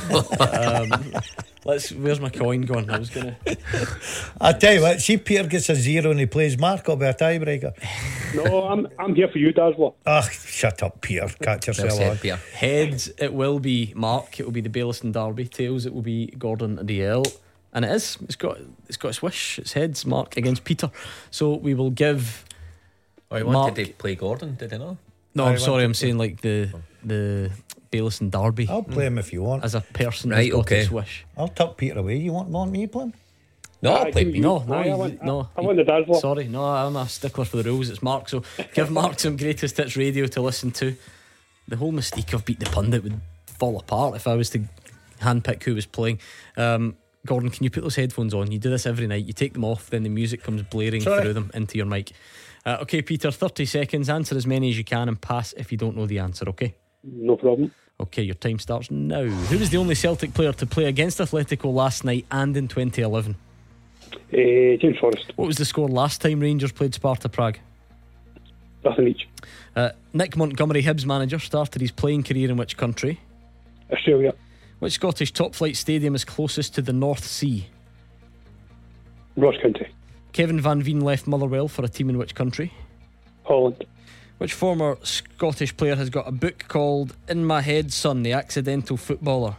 Where's my coin gone? I was gonna. I tell you what, see Peter gets a 0 and he plays Mark, it'll be a tiebreaker. No, I'm here for you, Dazzler. Shut up, Peter. Catch yourself Well said, on. Peter. Heads, it will be Mark. It will be the Bailison Derby. Tails, it will be Gordon and DL. And it is. It's got a swish. It's heads, Mark against Peter. So we will give. Oh, he wanted to play Gordon, did he not? No, I'm sorry. I'm saying like the Bailison Derby. I'll play him if you want. As a person Right, who's got okay. a swish. I'll tuck Peter away. You want me to play him? No, I'll play Peter. No. I want the Dazzler. Sorry, no, I'm a stickler for the rules. It's Mark, so give Mark some greatest hits radio to listen to. The whole mystique of Beat the Pundit would fall apart if I was to handpick who was playing. Gordon, can you put those headphones on? You do this every night. You take them off, then the music comes blaring through them into your mic. Okay, Peter, 30 seconds. Answer as many as you can and pass if you don't know the answer, okay? No problem. Okay, your time starts now. Who was the only Celtic player to play against Atletico last night and in 2011? James Forrest. What was the score last time Rangers played Sparta Prague? Nothing each. Nick Montgomery, Hibs manager, started his playing career in which country? Australia. Which Scottish top flight stadium is closest to the North Sea? Ross County. Kevin Van Veen left Motherwell for a team in which country? Holland. Which former Scottish player has got a book called In My Head Son, the Accidental Footballer?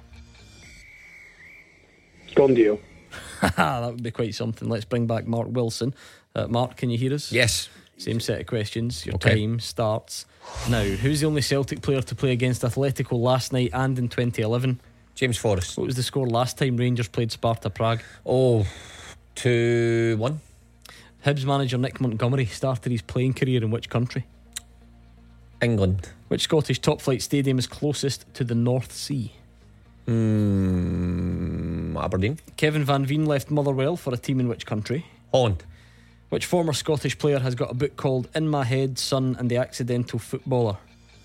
Gondio. That would be quite something. Let's bring back Mark Wilson. Mark, can you hear us? Yes. Same set of questions. Your Okay. time starts now. Who's the only Celtic player to play against Atletico last night and in 2011? James Forrest. What was the score last time Rangers played Sparta Prague? 2-1. Hibs manager Nick Montgomery started his playing career in which country? England. Which Scottish top flight stadium is closest to the North Sea? Aberdeen. Kevin Van Veen left Motherwell for a team in which country? Holland. Which former Scottish player has got a book called In My Head, Son and the Accidental Footballer?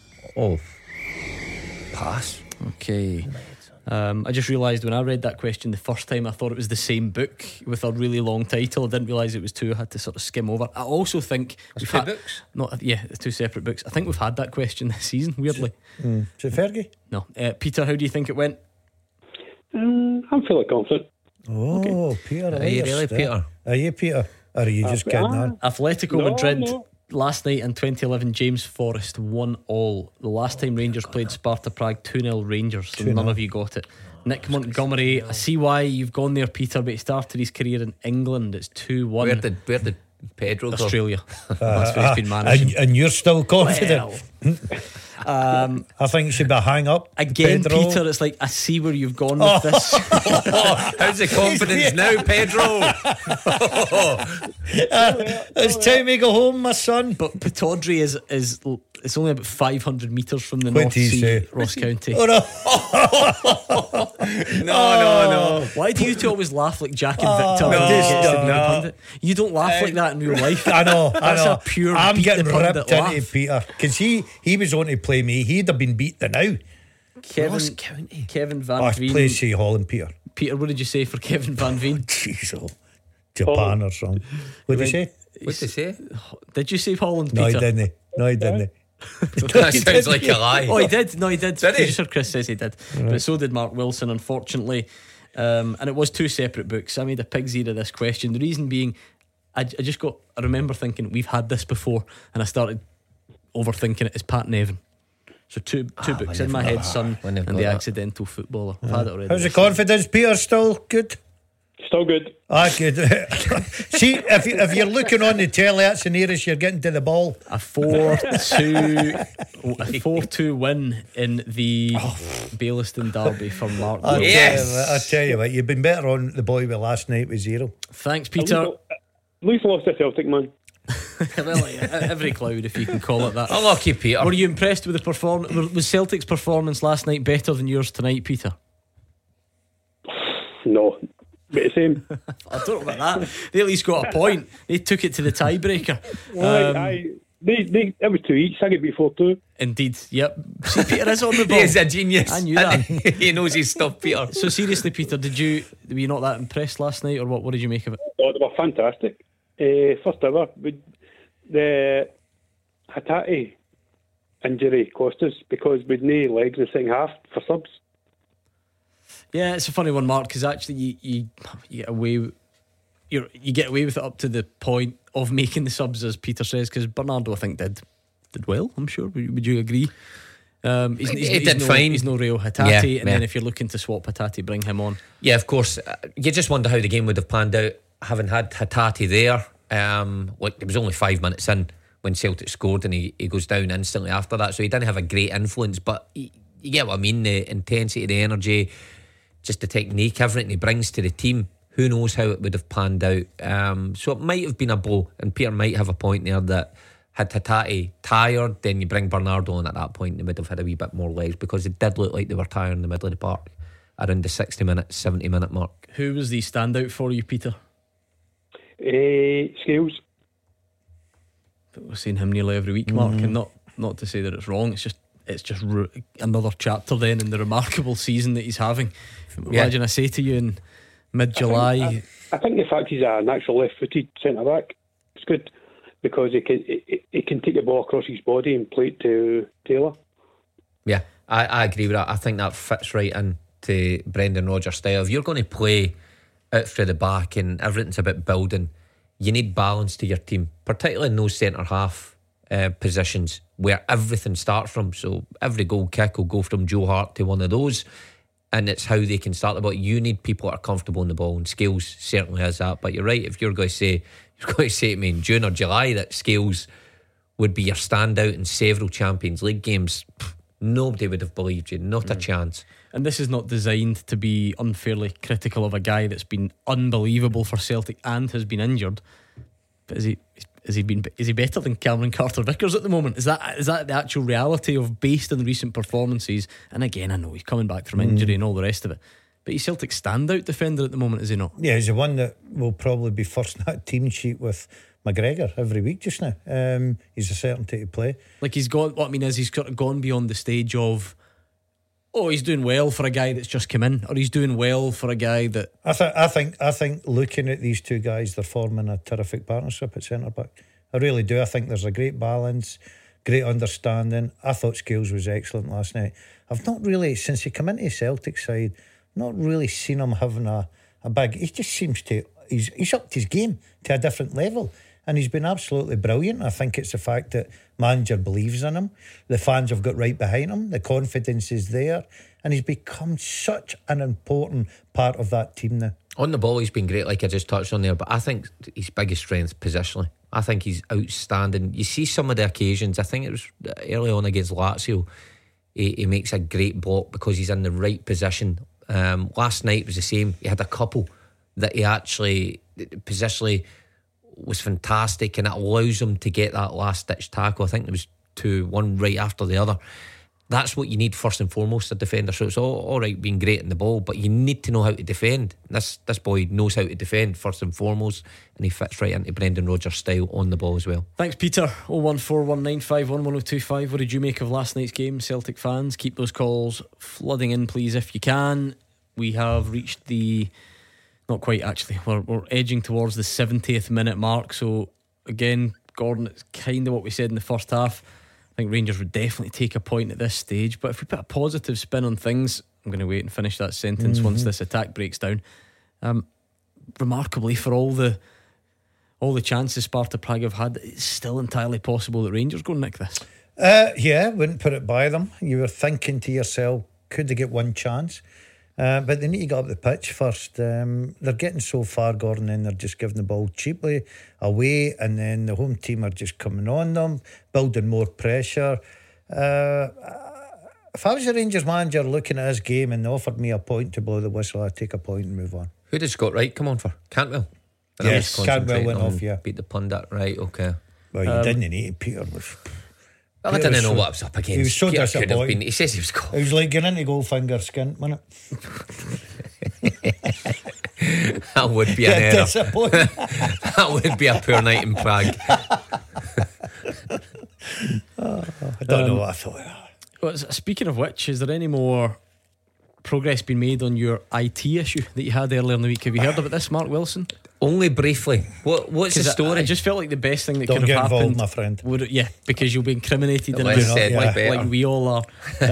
Pass. Okay. I just realised when I read that question the first time, I thought it was the same book with a really long title. I didn't realise it was two. I had to sort of skim over. I also think There's two books? it's two separate books. I think we've had that question this season, weirdly. Is it Fergie? No. Peter, how do you think it went? I'm feeling confident. Oh, Peter. Are you really, Peter? Are you, Peter? Or are you just kidding on? Atletico Madrid last night in 2011, James Forrest won all. The last time Rangers played Sparta Prague, 2-0 Rangers, so 2-0. none of you got it. Nick Montgomery, I see why you've gone there, Peter, but he started his career in England. It's 2-1. Where did Pedro go? Australia. That's where he's been managing. And you're still confident? I think it should be a hang up. Again, Pedro. Peter, it's like I see where you've gone with this. How's the confidence now, Pedro? It's time to go home, my son. But Pataudry is it's only about 500 metres from the What North do you Sea, say? Ross County. Oh, no. No. Why do you two always laugh like Jack and Victor? when he gets to be the pundit? You don't laugh like that in real life. I know. That's a pure I'm beat getting the pundit ripped laugh. into Peter because he was on to play me. He'd have been beat the now. Kevin Van Veen. Play Shea Holland, Peter. Peter, what did you say for Kevin Van Veen? Jeez, Japan or something. What did you say? What did he say? Did you say Holland, No, Peter? he didn't. That sounds like a lie. Oh, he did. No, he did. Did he? Producer Chris says he did. But so did Mark Wilson, unfortunately. And it was two separate books. I made a pig's ear of this question. The reason being, I remember thinking, we've had this before, and I started overthinking it as Pat Nevin. So two books, In My Head, Son and The Accidental Footballer. I've had it already. How's the confidence, Peter? Still good? Still good. Good. See, if you're looking on the telly, that's the nearest you're getting to the ball. A 4-2 win in the Baillieston Derby for Mark Wilson. I tell you what, you've been better on the boy with last night with 0. Thanks, Peter. Least lost to Celtic, man. Well, every cloud, if you can call it that. Unlucky, Peter. Were you impressed with the performance? Was Celtic's performance last night better than yours tonight, Peter? No, but the same. I don't know about that. They at least got a point. They took it to the tiebreaker. It was 2 each. I get beat 4-2. Indeed, yep. See, Peter is on the ball. He's a genius. I knew that. He knows his stuff, Peter. So seriously, Peter, were you not that impressed last night, or what did you make of it? Oh, they were fantastic. First ever, the Hatate injury cost us because we'd no legs in the second half for subs. Yeah, it's a funny one, Mark, because actually you get away with it up to the point of making the subs, as Peter says, because Bernardo, I think, did well, I'm sure. Would you agree? He did fine. He's no real Hatate, yeah, and then if you're looking to swap Hatate, bring him on. Yeah, of course. You just wonder how the game would have panned out having had Hatate there. It was only 5 minutes in when Celtic scored, and he goes down instantly after that, so he didn't have a great influence, but you get what I mean, the intensity, the energy, just the technique, everything he brings to the team. Who knows how it would have panned out. So it might have been a blow, and Peter might have a point there that had Hatate tired, then you bring Bernardo on at that point, they would have had a wee bit more legs, because it did look like they were tired in the middle of the park around the 70 minute mark. Who was the standout for you, Peter? Scales. We're seeing him nearly every week, Mark, and not to say that it's wrong. It's just another chapter then in the remarkable season that he's having. Imagine I say to you in mid-July. I think the fact he's a natural left-footed centre back is good, because he can take the ball across his body and play it to Taylor. Yeah, I agree with that. I think that fits right into Brendan Rodgers' style. If you're going to play out through the back and everything's about building, you need balance to your team, particularly in those centre half positions where everything starts from. So every goal kick will go from Joe Hart to one of those, and it's how they can start the ball. You need people that are comfortable in the ball, and Scales certainly has that. But you're right, if you're going to say to me in June or July that Scales would be your standout in several Champions League games, nobody would have believed you. Not a chance. And this is not designed to be unfairly critical of a guy that's been unbelievable for Celtic and has been injured. But is he better than Cameron Carter-Vickers at the moment? Is that the actual reality of, based on the recent performances? And again, I know he's coming back from injury and all the rest of it, but he's Celtic's standout defender at the moment, is he not? Yeah, he's the one that will probably be first in that team sheet with McGregor every week just now. He's a certainty to play. Like, he's gone. What I mean is, he's sort of gone beyond the stage of, oh, he's doing well for a guy that's just come in, or he's doing well for a guy that... I think looking at these two guys, they're forming a terrific partnership at centre back. I really do. I think there's a great balance, great understanding. I thought Scales was excellent last night. I've not really, since he came into the Celtic side, not really seen him having a big... He just seems to... He's upped his game to a different level, and he's been absolutely brilliant. I think it's the fact that manager believes in him, the fans have got right behind him, the confidence is there, and he's become such an important part of that team now. On the ball he's been great, like I just touched on there, but I think his biggest strength positionally. I think he's outstanding. You see some of the occasions, I think it was early on against Lazio, he makes a great block because he's in the right position. Last night was the same. He had a couple that he actually positionally was fantastic, and it allows him to get that last ditch tackle. I think there was one right after the other. That's what you need first and foremost, a defender. So it's all right being great in the ball, but you need to know how to defend. This boy knows how to defend first and foremost, and he fits right into Brendan Rodgers' style on the ball as well. Thanks, Peter. 01419511025. What did you make of last night's game, Celtic fans? Keep those calls flooding in, please, if you can. We have reached the... Not quite, actually. We're edging towards the 70th minute mark. So again, Gordon, it's kind of what we said in the first half. I think Rangers would definitely take a point at this stage, but if we put a positive spin on things, I'm going to wait and finish that sentence once this attack breaks down. Remarkably, for all the chances Sparta Prague have had, it's still entirely possible that Rangers go and nick this. Yeah, wouldn't put it by them. You were thinking to yourself, could they get one chance? But they need to get up the pitch first. They're getting so far, Gordon, and they're just giving the ball cheaply away, and then the home team are just coming on them, building more pressure. If I was a Rangers manager looking at his game and they offered me a point to blow the whistle, I'd take a point and move on. Who did Scott Wright come on for? Cantwell. But I Yes, was Cardwell went concentrating off, yeah. on Beat the Pundit, right? Okay. Well, you didn't need it. Peter was. Well, I Peter didn't was know so- what I was up against. He was so Peter could have disappointed. been- He says he was cold. It was like getting into Goldfinger skin, wasn't it? That would be an Get error. disappointed. That would be a poor night in Prague. I don't know what I thought. Well, speaking of which, is there any more progress been made on your IT issue that you had earlier in the week? Have you heard about this, Mark Wilson? Only briefly. What's the 'Cause story? I just felt like the best thing that Don't could get have involved, happened, my friend. yeah, because you'll be incriminated in Less it, said, yeah. better. like we all are.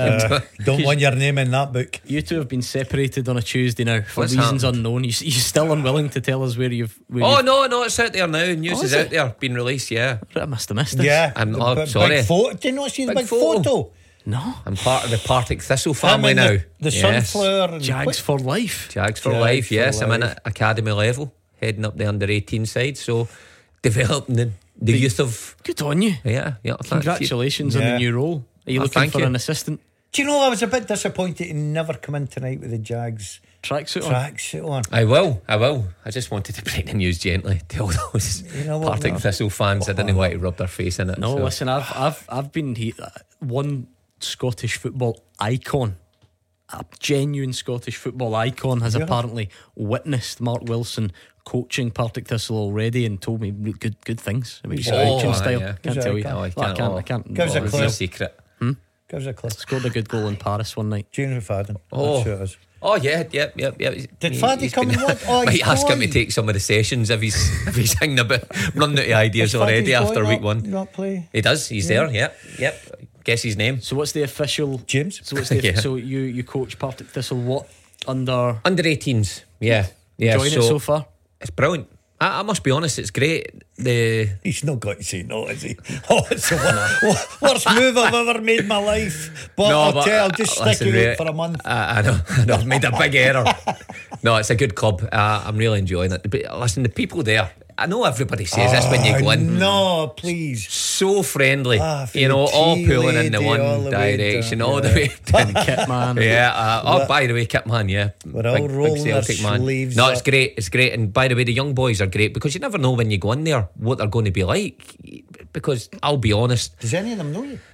Don't want your name in that book. You two have been separated on a Tuesday now for What's reasons happened? unknown. You're still unwilling to tell us where you've. Oh no, it's out there now. News Oh, is is out it? there, been released. Yeah, I must have missed this. Yeah. I'm the sorry. Big photo. Did you not see the Big big photo. photo? No. I'm part of the Partick Thistle Him family and now. The Yes. sunflower. And Jags for life. Jags for Jags life. for Yes, I'm in life. at academy level, heading up the under 18 side. So developing the youth of. Good on you. Yeah. Thank you. Congratulations on Yeah. the new role. Are you Oh, looking thank for you. an assistant Do you know, I was a bit disappointed he never come in tonight with the Jags tracksuit on? tracksuit on. I will. I just wanted to break the news gently. Tell those You know what, Partick no. Thistle fans I didn't want to rub their face in it. No, so. listen, I've been one Scottish football icon, a genuine Scottish football icon, has Yeah. apparently witnessed Mark Wilson coaching Partick Thistle already and told me good things about his coaching style. yeah. Can't Who's tell that? you. No, I Well, can't. I can't. Give us a It's clue. a secret. Give us a clip. Scored a good goal in Paris one night. James Fadden. Oh. That's who it is. Oh yeah, yep. Did Faddy come and what? Oh, Might he's ask him gone. to take some of the sessions if he's hanging about, running out of ideas Does already Faddy's after boy week not- one. Not play. He does. He's there. Yep. Guess his name. So what's the official James. So what's the Yeah. so you coach Partick Thistle what under? Under 18s. Yeah. Enjoying it so far? It's brilliant. I must be honest. It's great. He's not got to say no, is he? Oh, it's the worst move I've ever made in my life. But I'll just stick listen, it Ray, out for a month. I know. I've made a big error. No, it's a good club. I'm really enjoying it. But listen, the people there. I know everybody says this when you go in. No, please. So friendly, from you know, the all tea pulling in the lady one all the way direction, down, all the yeah. way down. Kit man. Yeah. By the way, Kit man. Yeah. We're all rolling our sleeves No, up. it's great. It's great. And by the way, the young boys are great because you never know when you go in there what they're going to be like. Because I'll be honest, Does any of them know you?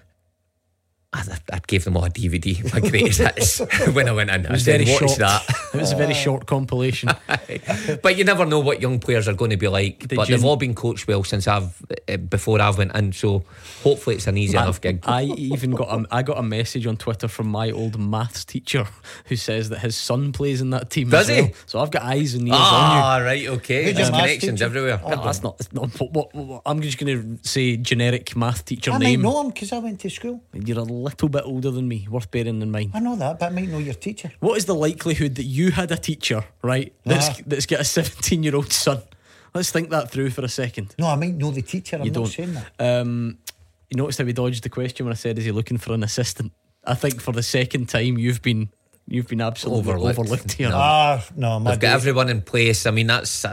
I gave them all a DVD, my greatest hits, when I went in. I said, very watch short. that. It was a very short compilation. But you never know what young players are going to be like. But they've all been coached well since before I've went in. So hopefully it's an easy enough gig. I even got a message on Twitter from my old maths teacher who says that his son plays in that team. Does as well. he? So I've got eyes and ears on you. Right, okay. Who's There's your maths connections teacher? everywhere. No, that's not. It's not what, I'm just going to say generic math teacher I name. might know him because I went to school. You're a little bit older than me, worth bearing in mind. I know that, but I might know your teacher. What is the likelihood that you had a teacher, right, that's got a 17-year-old son? Let's think that through for a second. No, I might know the teacher. I'm You not don't. saying that. You noticed how we dodged the question when I said, is he looking for an assistant? I think for the second time you've been absolutely overlooked here. No, my I've got days. everyone in place. I mean, that's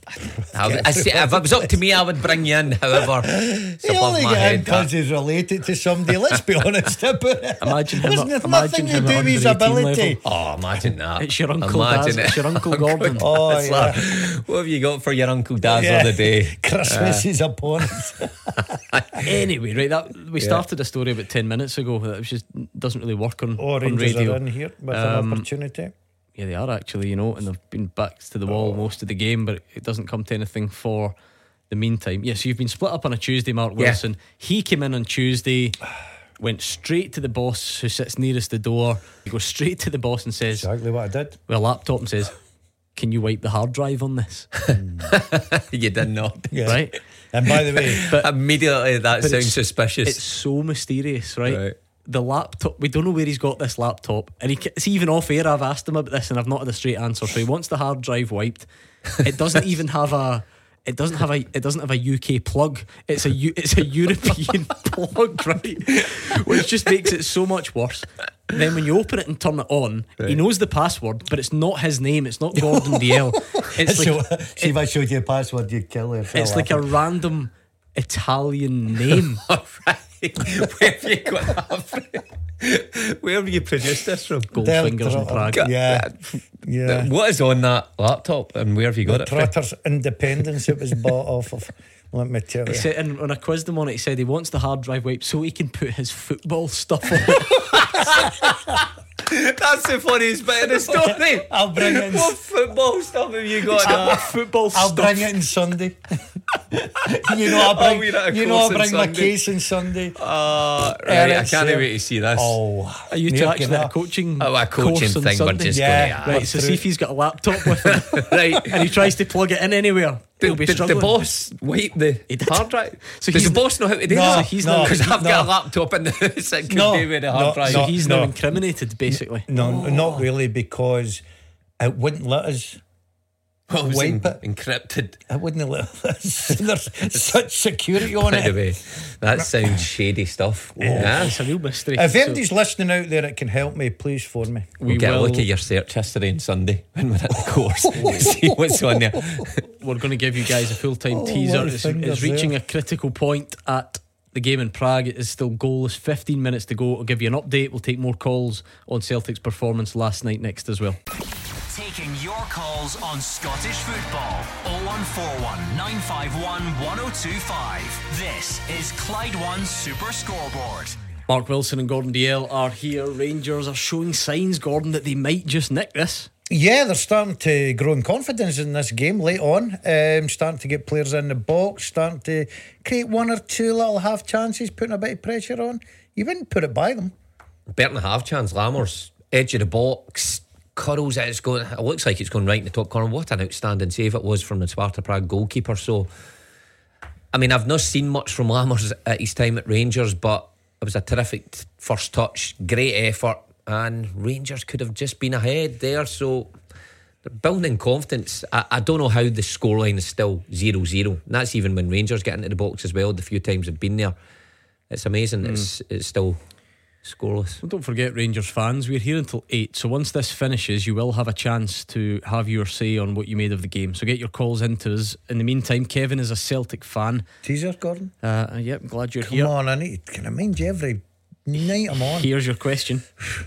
I say, if it was up to me, I would bring you in. However, it's He above only my got in head. because he's related to somebody. Let's be honest about it. Imagine him. Wasn't it Imagine nothing him to do at with his under 18 ability? level. Oh, imagine that. It's your Uncle Imagine Daz. it. It's your Uncle Gordon. Oh, It's yeah. like, what have you got for your Uncle Daz Yeah. of the day? Christmas is upon us. Anyway, right, we started a story about 10 minutes ago that just doesn't really work on Rangers radio. are in here with an opportunity. Yeah, they are actually, and they've been backs to the wall most of the game, but it doesn't come to anything for the meantime. Yeah, so you've been split up on a Tuesday, Mark Wilson. He came in on Tuesday, went straight to the boss who sits nearest the door. He goes straight to the boss and says, Exactly what I did. with a laptop, and says, can you wipe the hard drive on this? You did not. Yeah. Right? And by the way, Immediately, that But sounds it's suspicious. so mysterious, right? Right. The laptop, we don't know where he's got this laptop, and it's even off air. I've asked him about this and I've not had a straight answer. So he wants the hard drive wiped. It doesn't even have a UK plug. It's a European plug, right? Which just makes it so much worse. Then when you open it and turn it on, he knows the password, but it's not his name. It's not Gordon DL. It's like, see if I showed you a password, you'd kill her. it's like a random Italian name. Where have you got that from? Where have you produced this from? Goldfingers and Prague. Yeah. What is on that laptop and where have you got The it from? Trotter's Independence it was bought off of. Let me tell you. He said, and when I quizzed him on it, he said he wants the hard drive wipe so he can put his football stuff on it. That's the funniest bit of the story. I'll bring it in. What football stuff have you got? I'll bring it in Sunday. I bring my case on Sunday. Right, I can't wait to see this. Are you two actually at a coaching a coaching course on thing Sunday? we're just Yeah. going Right, so see if he's got a laptop with him. Right. And he tries to plug it in anywhere. He'll be Did the struggling. boss wipe the hard drive? So Does he's the boss know how to do No, that? he's no, not- Because I've got a no. laptop in the house that could No, do with the hard no, drive. So he's now No. incriminated, basically. No, not really, because it wouldn't let us. What was wipe it. encrypted? It wouldn't let us. There's such security on By the it. way, that sounds shady stuff. Yeah. It's a real mystery. If So anybody's listening out there that can help me, please phone me. We'll get a look at your search history on Sunday when we're at the course. See what's on there. we're going to give you guys a full-time Oh, teaser. what It's fingers reaching there. a critical point at the game in Prague. It is still goalless, 15 minutes to go. I'll give you an update. We'll take more calls on Celtic's performance last night next as well. Taking your calls on Scottish football. 0141 951 1025. This is Clyde One Super Scoreboard. Mark Wilson and Gordon Dalziel are here. Rangers are showing signs, Gordon, that they might just nick this. Yeah, they're starting to grow in confidence in this game late on. Starting to get players in the box, starting to create one or two little half chances, putting a bit of pressure on. You wouldn't put it by them. Better than a half chance. Lammers, edge of the box, curls it. It looks like it's going right in the top corner. What an outstanding save it was from the Sparta Prague goalkeeper. So, I mean, I've not seen much from Lammers at his time at Rangers, but it was a terrific first touch, great effort, and Rangers could have just been ahead there. So they're building confidence. I don't know how the scoreline is still 0-0, and that's even when Rangers get into the box as well. The few times they've been there, it's amazing. It's still scoreless. Well, don't forget, Rangers fans, we're here until 8, so once this finishes you will have a chance to have your say on what you made of the game, so get your calls into us. In the meantime, Kevin is a Celtic fan. Teaser, Gordon? Yep, glad you're Come here. on, can I mind you every night I'm on? Here's your question.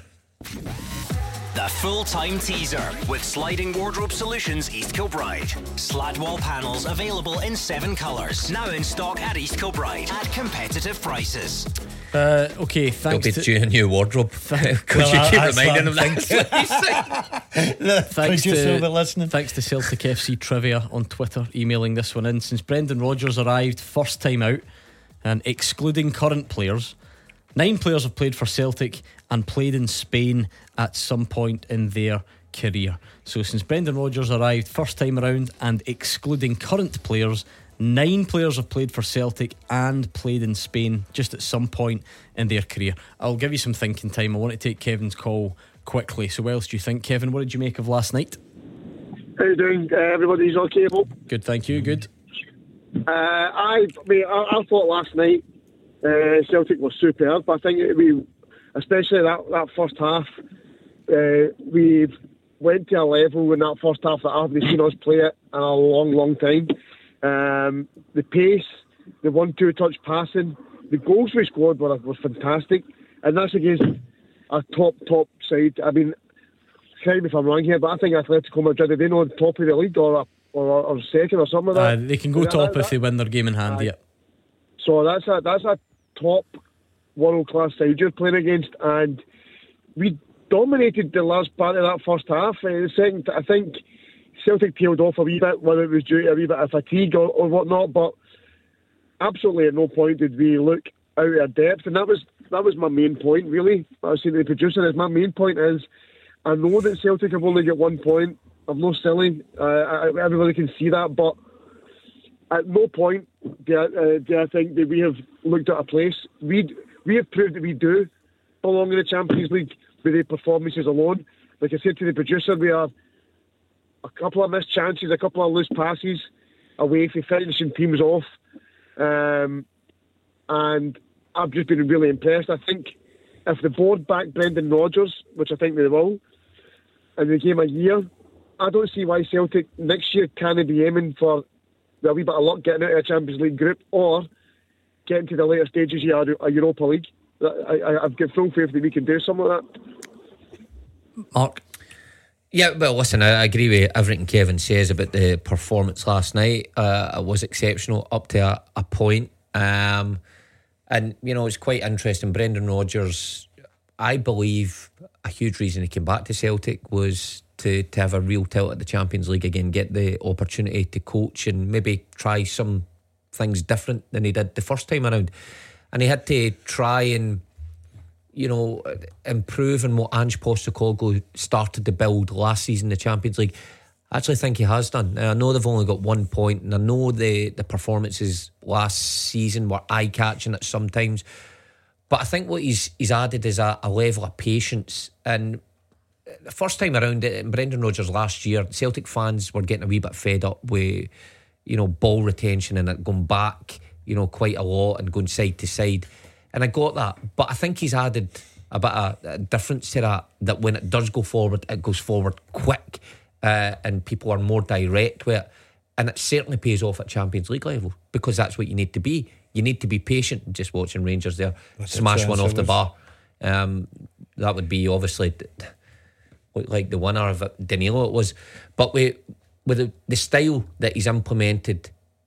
The full-time teaser with Sliding Wardrobe Solutions East Kilbride. Slat wall panels available in 7 colours. Now in stock at East Kilbride at competitive prices. Okay, thanks They'll be due a new wardrobe because you keep reminding them that. Thanks Producer will be listening. Thanks to Celtic FC Trivia on Twitter emailing this one in. Since Brendan Rodgers arrived first time out, and excluding current players, 9 players have played for Celtic and played in Spain at some point in their career. So since Brendan Rodgers arrived first time around and excluding current players, 9 players have played for Celtic and played in Spain just at some point in their career. I'll give you some thinking time. I want to take Kevin's call quickly. So what else do you think, Kevin? What did you make of last night? How you doing? Everybody's okay, Bob? Good, thank you. Good. I thought last night Celtic was superb. I think we, especially that first half, we went to a level in that first half that I haven't seen us play it in a long time. The pace, the 1-2 touch passing, the goals we scored were fantastic, and that's against a top side. I mean, correct me if I'm wrong here, but I think Atletico Madrid, are they not top of the league or second or something like that? They can go top if they win their game in hand. Yeah. So that's a top world class side you're playing against, and we dominated the last part of that first half. The second, I think Celtic tailed off a wee bit, whether it was due to a wee bit of fatigue or whatnot, but absolutely at no point did we look out of depth, and that was my main point, really. I was saying to the producer, is my main point is, I know that Celtic have only got 1 point. I'm no silly. Everybody can see that, but at no point do I think that we have looked at a place. We have proved that we do belong in the Champions League with the performances alone. Like I said to the producer, we are a couple of missed chances, a couple of loose passes away from finishing teams off. And I've just been really impressed. I think if the board back Brendan Rodgers, which I think they will, and they gave him a year, I don't see why Celtic next year can't be aiming for a wee bit of luck getting out of a Champions League group or getting to the later stages of a Europa League. I've got full faith that we can do something like that. Mark? Yeah, well, listen, I agree with everything Kevin says about the performance last night. It was exceptional up to a point. And, you know, it's quite interesting. Brendan Rodgers, I believe a huge reason he came back to Celtic was to have a real tilt at the Champions League again, get the opportunity to coach and maybe try some things different than he did the first time around. And he had to try and, you know, improve on what Ange Postecoglou started to build last season, the Champions League. I actually think he has done. I know they've only got 1 point, and I know the performances last season were eye-catching at some times, but I think what he's added is a level of patience. And the first time around, Brendan Rodgers last year, Celtic fans were getting a wee bit fed up with, you know, ball retention and it going back, you know, quite a lot and going side to side. And I got that, but I think he's added a bit of a difference to that when it does go forward, it goes forward quick, and people are more direct with it. And it certainly pays off at Champions League level, because that's what you need to be. You need to be patient. Just watching Rangers there smash one off the bar. That would be obviously like the winner of it, Danilo it was. But with the style that he's implemented,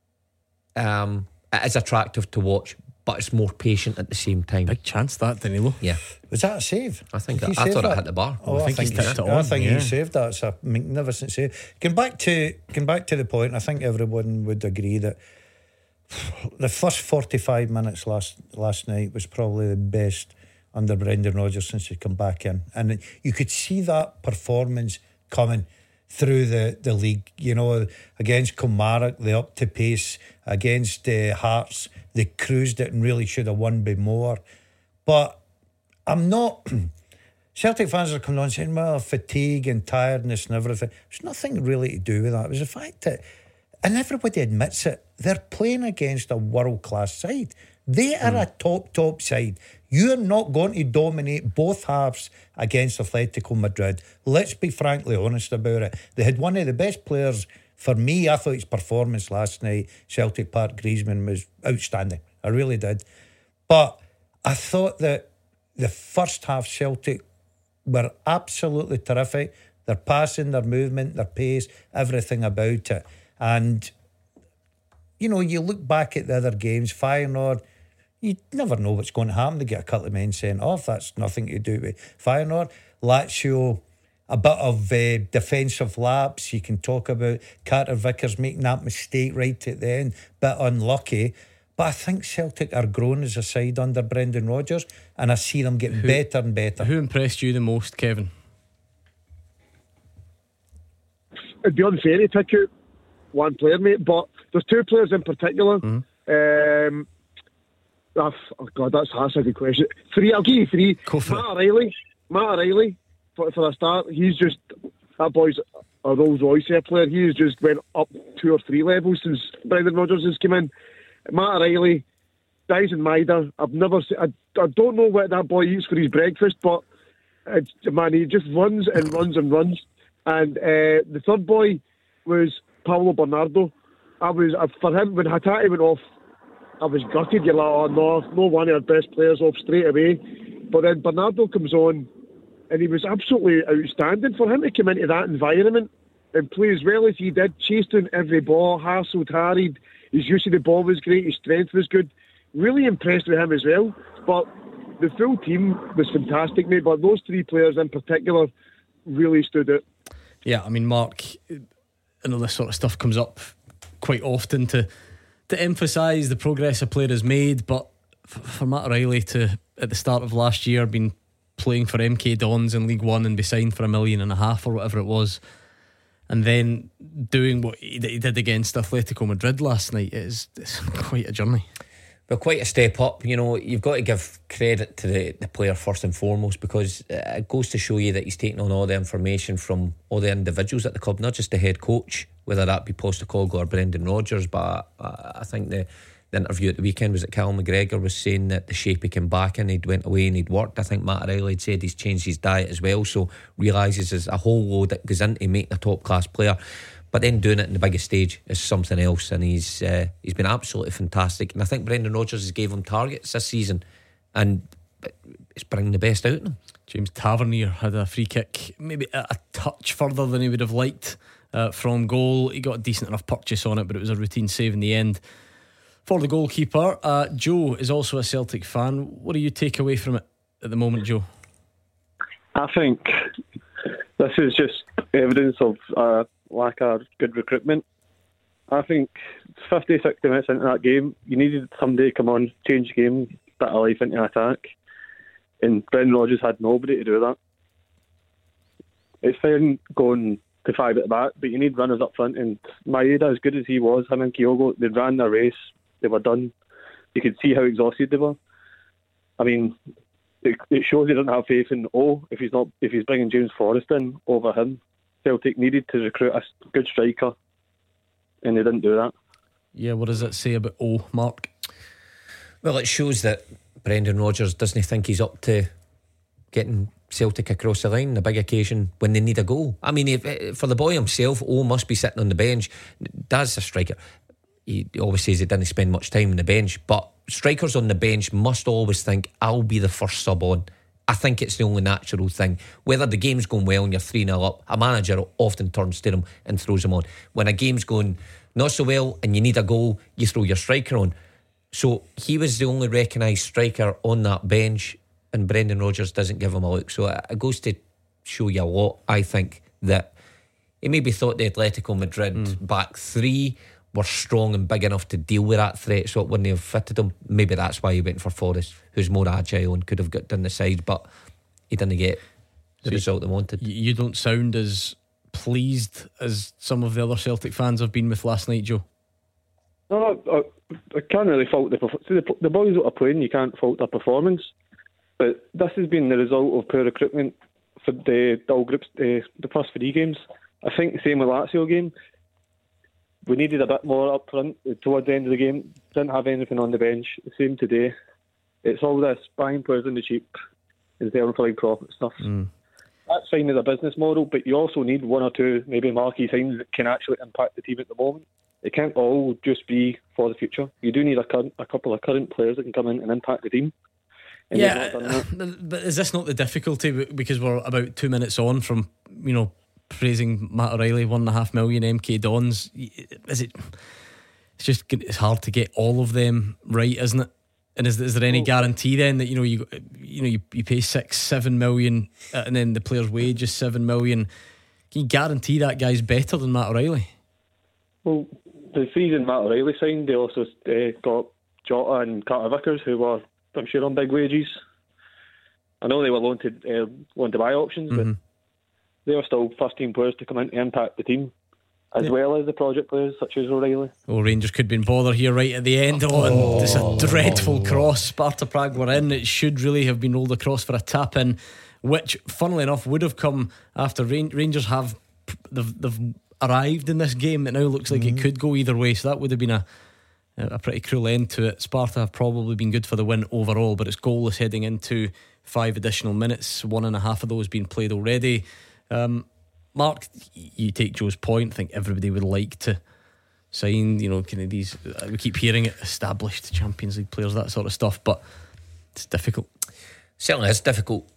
it is attractive to watch, but it's more patient at the same time. Big chance that, Danilo. Yeah. Was that a save? I think I thought it hit the bar. Oh, I think he's tipped it on. I think he saved that. It's a magnificent save. Going back to the point, I think everyone would agree that the first 45 minutes last night was probably the best under Brendan Rodgers since he come back in, and you could see that performance coming through the league. You know, against Kilmarnock, they upped the pace. Against Hearts, they cruised it and really should have won by more. But I'm not. Celtic fans are coming on saying, well, fatigue and tiredness and everything. There's nothing really to do with that. It was the fact that, and everybody admits it, they're playing against a world-class side. They are a top side. You're not going to dominate both halves against Atletico Madrid. Let's be frankly honest about it. They had one of the best players. For me, I thought his performance last night, Celtic Park, Griezmann, was outstanding. I really did. But I thought that the first half Celtic were absolutely terrific. Their passing, their movement, their pace, everything about it. And, you know, you look back at the other games, Feyenoord, you never know what's going to happen. They get a couple of men sent off. That's nothing to do with Feyenoord. Lazio, a bit of defensive lapse. You can talk about Carter Vickers making that mistake right at the end. Bit unlucky. But I think Celtic are growing as a side under Brendan Rodgers, and I see them getting better and better. Who impressed you the most, Kevin? It'd be unfair to pick out one player, mate, but there's two players in particular. Oh God, that's a good question. Three, I'll give you three. Matt O'Reilly, for a start, he's just, that boy's a Rolls Royce player. He's just went up 2 or 3 levels since Brendan Rodgers has come in. Matt O'Reilly, Dyson Maida, I've never seen, I don't know what that boy eats for his breakfast, but man, he just runs and runs and runs. And the third boy was Paulo Bernardo. For him, when Hatate went off, I was gutted. You're like, oh no one of our best players off straight away. But then Bernardo comes on, and he was absolutely outstanding. For him to come into that environment and play as well as he did, chased down every ball, hassled, harried. His use of the ball was great. His strength was good. Really impressed with him as well. But the full team was fantastic, mate. But those 3 players in particular really stood out. Yeah, I mean, Mark, I know this sort of stuff comes up quite often to emphasise the progress a player has made, but for Matt O'Reilly to, at the start of last year, been playing for MK Dons in League One and be signed for $1.5 million or whatever it was, and then doing what he did against Atletico Madrid last night, it's quite a journey. Well, quite a step up. You know, you've got to give credit to the player first and foremost, because it goes to show you that he's taking on all the information from all the individuals at the club, not just the head coach, whether that be Postecoglou or Brendan Rodgers. But I think the interview at the weekend was that Callum McGregor was saying that the shape he came back in, he'd went away and he'd worked. I think Matt O'Reilly had said he's changed his diet as well, so realises there's a whole load that goes into making a top class player. But then doing it in the biggest stage is something else, and he's been absolutely fantastic. And I think Brendan Rodgers has gave him targets this season, and it's bringing the best out of him. James Tavernier had a free kick, maybe a touch further than he would have liked from goal. He got a decent enough purchase on it, but it was a routine save in the end for the goalkeeper. Joe is also a Celtic fan. What do you take away from it at the moment, Joe? I think this is just evidence of lack of good recruitment. I think 50, 60 minutes into that game, you needed somebody to come on, change the game, bit of life into attack. And Brendan Rodgers had nobody to do that. It's fine going to 5 at the back, but you need runners up front. And Maeda, as good as he was, him and Kyogo, they ran their race. They were done. You could see how exhausted they were. I mean, it shows he doesn't have faith in if he's bringing James Forrest in over him. Celtic needed to recruit a good striker, and they didn't do that. Yeah, what does that say about Mark? Well, it shows that Brendan Rodgers doesn't think he's up to getting Celtic across the line, a big occasion when they need a goal. I mean, for the boy himself, must be sitting on the bench. Daz's a striker. He always says he didn't spend much time on the bench, but strikers on the bench must always think, I'll be the first sub on. I think it's the only natural thing. Whether the game's going well and you're 3-0 up, a manager often turns to them and throws them on. When a game's going not so well and you need a goal, you throw your striker on. So he was the only recognised striker on that bench, and Brendan Rodgers doesn't give him a look. So it goes to show you a lot, I think, that he maybe thought the Atletico Madrid back three were strong and big enough to deal with that threat, so it wouldn't have fitted him. Maybe that's why he went for Forrest, who's more agile and could have got down the side, but he didn't get the result they wanted. You don't sound as pleased as some of the other Celtic fans have been with last night, Joe. No, I can't really fault the boys that are playing. You can't fault their performance, but this has been the result of poor recruitment for the all groups, the first 3 games. I think the same with Lazio game. We needed a bit more up front towards the end of the game. Didn't have anything on the bench. The same today. It's all this buying players in the cheap instead of playing profit stuff. That's fine as a business model, but you also need 1 or 2 maybe marquee signs that can actually impact the team at the moment. It can't all just be for the future. You do need a couple of current players that can come in and impact the team. And but is this not the difficulty? Because we're about 2 minutes on from, praising Matt O'Reilly, 1.5 million MK Dons. It's hard to get all of them right, isn't it? And is there any guarantee then that you pay 6-7 million and then the player's wage is 7 million? Can you guarantee that guy's better than Matt O'Reilly? Well, the season Matt O'Reilly signed, they also got Jota and Carter Vickers, who were, I'm sure, on big wages. I know they were loan to buy options, but they were still first team players to come in to impact the team, as well as the project players such as O'Reilly. Rangers could be in bother here right at the end. And it's a dreadful cross. Sparta Prague were in. It should really have been rolled across for a tap in, which funnily enough would have come after Rangers have they've arrived in this game. It now looks like it could go either way, so that would have been a pretty cruel end to it. Sparta have probably been good for the win overall, but it's goalless heading into 5 additional minutes, 1.5 of those being played already. Mark, you take Joe's point. I think everybody would like to sign, kind of these, we keep hearing it, established Champions League players, that sort of stuff, but it's difficult. Certainly it's difficult,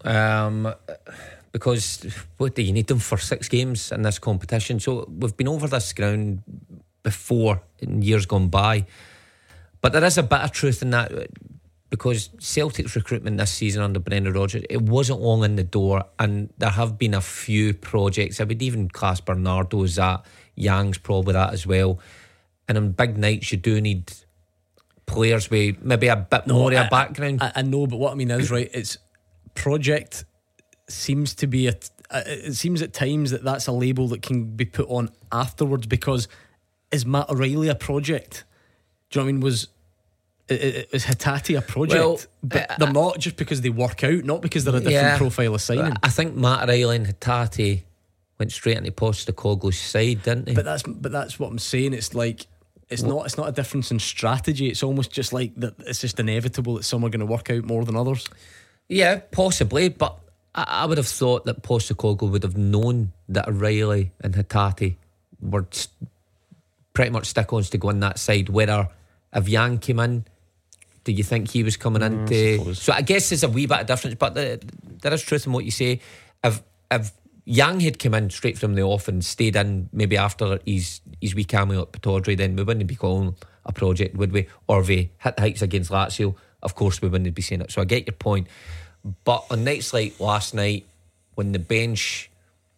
because what do you need them for 6 games in this competition? So we've been over this ground before in years gone by, but there is a bit of truth in that, because Celtic's recruitment this season under Brendan Rodgers, it wasn't long in the door, and there have been a few projects. I would even class Bernardo as that, Young's probably that as well, and on big nights you do need players with maybe a bit more of a background. I know, but what I mean is, right, it's project seems to be it seems at times that's a label that can be put on afterwards, because is Matt O'Reilly a project? Do you know what I mean? Is Hatate a project? Well, but they're not, just because they work out, not because they're a different profile of signing. I think Matt O'Reilly and Hatate went straight into Postecoglou's side, didn't they? But that's what I'm saying. It's like it's not a difference in strategy. It's almost just like that. It's just inevitable that some are going to work out more than others. Yeah, possibly. But I would have thought that Postecoglou would have known that O'Reilly and Hatate were pretty much stick-ons to go on that side. Whether if Yang came in, do you think he was coming into? So I guess there's a wee bit of difference, but there is truth in what you say. If Yang had come in straight from the off and stayed in maybe after his wee cameo at Pittodrie, then we wouldn't be calling a project, would we? Or if he hit the heights against Lazio, of course we wouldn't be saying it. So I get your point. But on nights like last night, when the bench,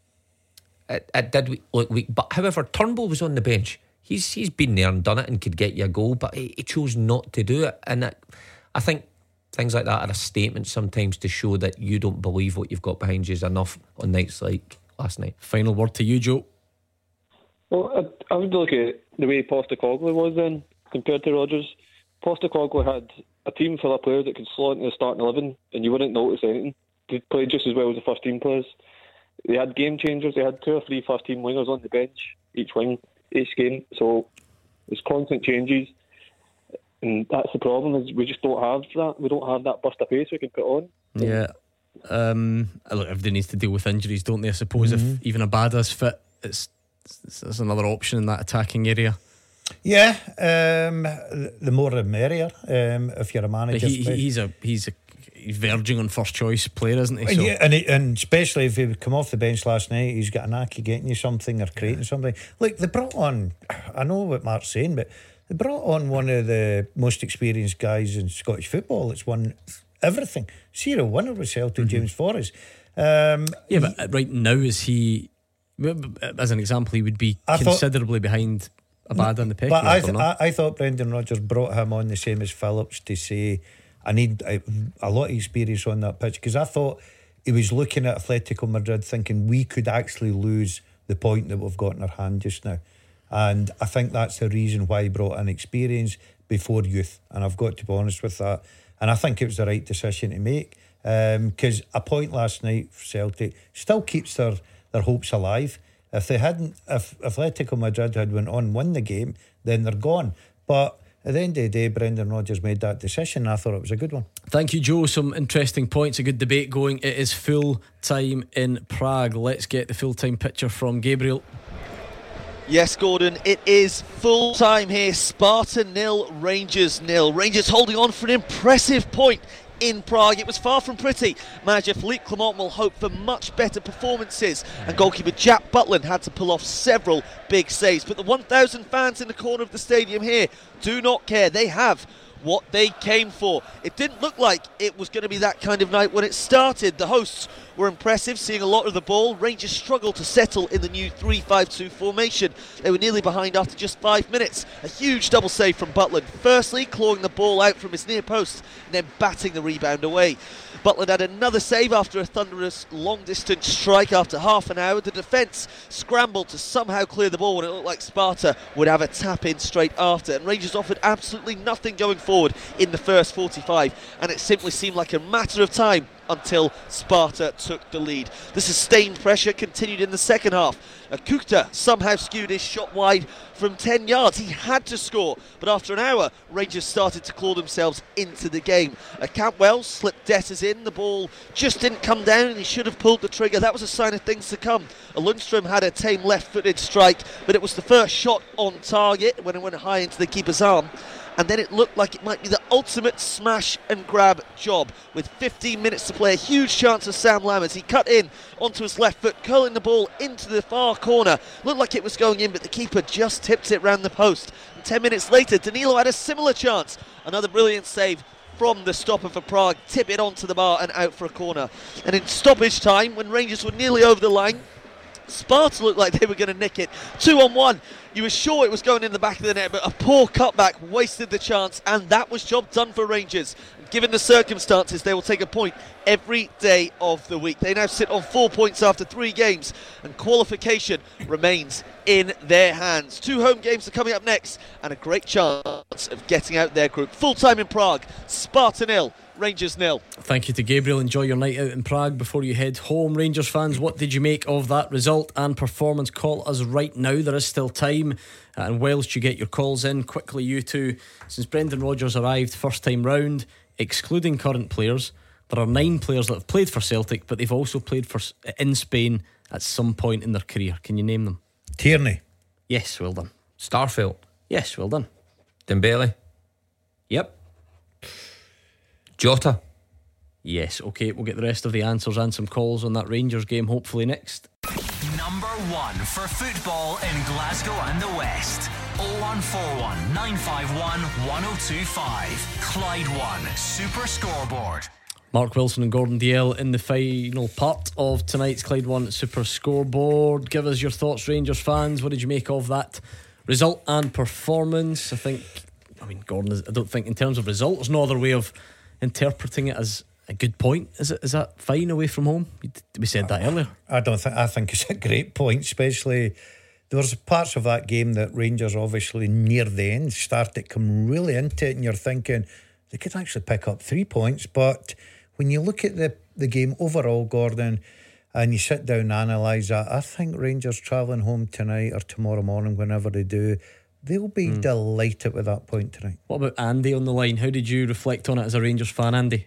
it did look weak. But however, Turnbull was on the bench. He's been there and done it and could get you a goal, but he chose not to do it. And I think things like that are a statement sometimes to show that you don't believe what you've got behind you is enough on nights like last night. Final word to you, Joe. Well, I would look at the way Postecoglou was then compared to Rodgers. Postecoglou had a team full of players that could slot into the starting 11 and you wouldn't notice anything. They played just as well as the first team players. They had game changers. They had 2 or 3 first team wingers on the bench, each wing, each game. So there's constant changes. And that's the problem, is we just don't have that. We don't have that burst of pace we can put on. Yeah. Look, everybody needs to deal with injuries, don't they? I suppose if even Abada's fit, it's another option in that attacking area. Yeah, the more the merrier. If you're a manager, he's verging on first choice player, isn't he? So. Yeah, and especially if he would come off the bench last night, he's got a knack of getting you something or creating something. Look, they brought on, I know what Mark's saying, but they brought on one of the most experienced guys in Scottish football that's won everything. Serial winner with Celtic, James Forrest. But right now, is he, as an example, he would be considerably behind Abada in the pecking order. I thought Brendan Rodgers brought him on the same as Phillips to say, I need a lot of experience on that pitch, because I thought he was looking at Atletico Madrid thinking we could actually lose the point that we've got in our hand just now. And I think that's the reason why he brought in experience before youth. And I've got to be honest with that. And I think it was the right decision to make, because a point last night for Celtic still keeps their hopes alive. If Atletico Madrid had went on and won the game, then they're gone. But at the end of the day, Brendan Rodgers made that decision, and I thought it was a good one. Thank you, Joe. Some interesting points, a good debate going. It is full time in Prague. Let's get the full time picture from Gabriel. Yes, Gordon, it is full time here. Sparta 0, Rangers 0. Rangers holding on for an impressive point in Prague. It was far from pretty. Manager Philippe Clement will hope for much better performances, and goalkeeper Jack Butland had to pull off several big saves. But the 1,000 fans in the corner of the stadium here do not care. They have what they came for. It didn't look like it was going to be that kind of night when it started. The hosts were impressive, seeing a lot of the ball. Rangers struggled to settle in the new 3-5-2 formation. They were nearly behind after just 5 minutes. A huge double save from Butland, firstly clawing the ball out from his near post and then batting the rebound away. Butland had another save after a thunderous long-distance strike. After half an hour, the defence scrambled to somehow clear the ball when it looked like Sparta would have a tap-in straight after, and Rangers offered absolutely nothing going forward in the first 45, and it simply seemed like a matter of time until Sparta took the lead. The sustained pressure continued in the second half. Kuchta somehow skewed his shot wide from 10 yards. He had to score, but after an hour, Rangers started to claw themselves into the game. Campbell slipped Dessers in. The ball just didn't come down, and he should have pulled the trigger. That was a sign of things to come. Lundstrom had a tame left-footed strike, but it was the first shot on target when it went high into the keeper's arm. And then it looked like it might be the ultimate smash and grab job. With 15 minutes to play, a huge chance of Sam Lammers. He cut in onto his left foot, curling the ball into the far corner. Looked like it was going in, but the keeper just tipped it round the post. And 10 minutes later, Danilo had a similar chance. Another brilliant save from the stopper for Prague. Tip it onto the bar and out for a corner. And in stoppage time, when Rangers were nearly over the line, Sparta looked like they were going to nick it. 2-on-1. You were sure it was going in the back of the net, but a poor cutback wasted the chance, and that was job done for Rangers. Given the circumstances, they will take a point every day of the week. They now sit on 4 points after 3 games, and qualification remains in their hands. 2 home games are coming up next, and a great chance of getting out their group. Full time in Prague, Sparta 0, Rangers 0. Thank you to Gabriel. Enjoy your night out in Prague before you head home. Rangers fans, what did you make of that result and performance? Call us right now, there is still time, and whilst you get your calls in, quickly you two, since Brendan Rodgers arrived first time round, excluding current players, there are 9 players that have played for Celtic, but they've also played in Spain at some point in their career. Can you name them? Tierney. Yes, well done. Starfelt. Yes, well done. Dembele. Yep. Jota. Yes, okay, we'll get the rest of the answers and some calls on that Rangers game hopefully next. Number 1 for football in Glasgow and the West. 0141 951 1025. Clyde One Super Scoreboard. Mark Wilson and Gordon Dalziel in the final part of tonight's Clyde One Super Scoreboard. Give us your thoughts, Rangers fans. What did you make of that result and performance? Gordon, I don't think in terms of result there's no other way of interpreting it as a good point. Is that fine away from home? We said that earlier. I think it's a great point, especially there was parts of that game that Rangers obviously near the end started to come really into it, and you're thinking they could actually pick up 3 points. But when you look at the game overall, Gordon, and you sit down and analyse that, I think Rangers travelling home tonight or tomorrow morning, whenever they do, they'll be delighted with that point tonight. What about Andy on the line? How did you reflect on it as a Rangers fan, Andy?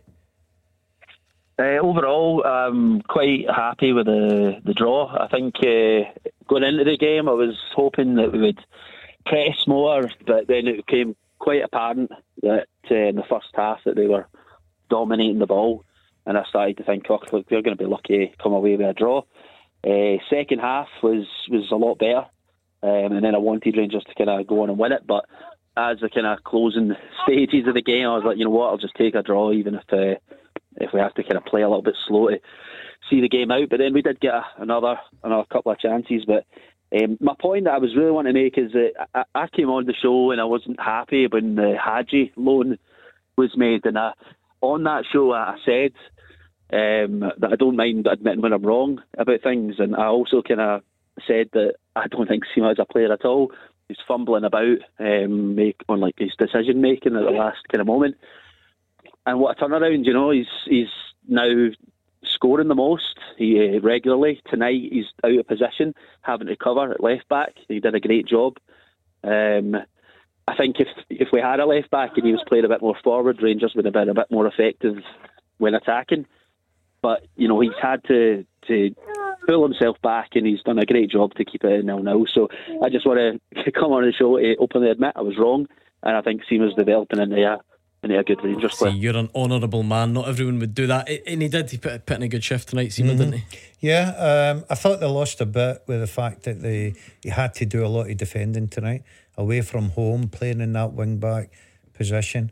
Overall, I'm quite happy with the draw. I think going into the game, I was hoping that we would press more, but then it became quite apparent that in the first half that they were dominating the ball, and I started to think, look, we're going to be lucky to come away with a draw. Second half was a lot better, and then I wanted Rangers to kind of go on and win it, but as the kind of closing stages of the game, I was like, you know what, I'll just take a draw, even if we have to kind of play a little bit slow to see the game out. But then we did get another couple of chances. But my point that I was really wanting to make is that I came on the show and I wasn't happy when the Hadji loan was made. And on that show I said that I don't mind admitting when I'm wrong about things. And I also kind of said that I don't think Sima is a player at all. He's fumbling about on like his decision making at the last kind of moment. And what a turnaround, he's now scoring the most regularly. Tonight he's out of position, having to cover at left back. He did a great job. I think if we had a left back and he was playing a bit more forward, Rangers would have been a bit more effective when attacking. But, he's had to pull himself back, and he's done a great job to keep it 0-0. So I just want to come on the show to openly admit I was wrong, and I think Seamer's developing into a good Rangers player. See, you're an honourable man. Not everyone would do that, and he did. He put in a good shift tonight, Seamer, didn't he? Yeah, I thought they lost a bit with the fact that he had to do a lot of defending tonight, away from home, playing in that wing back position.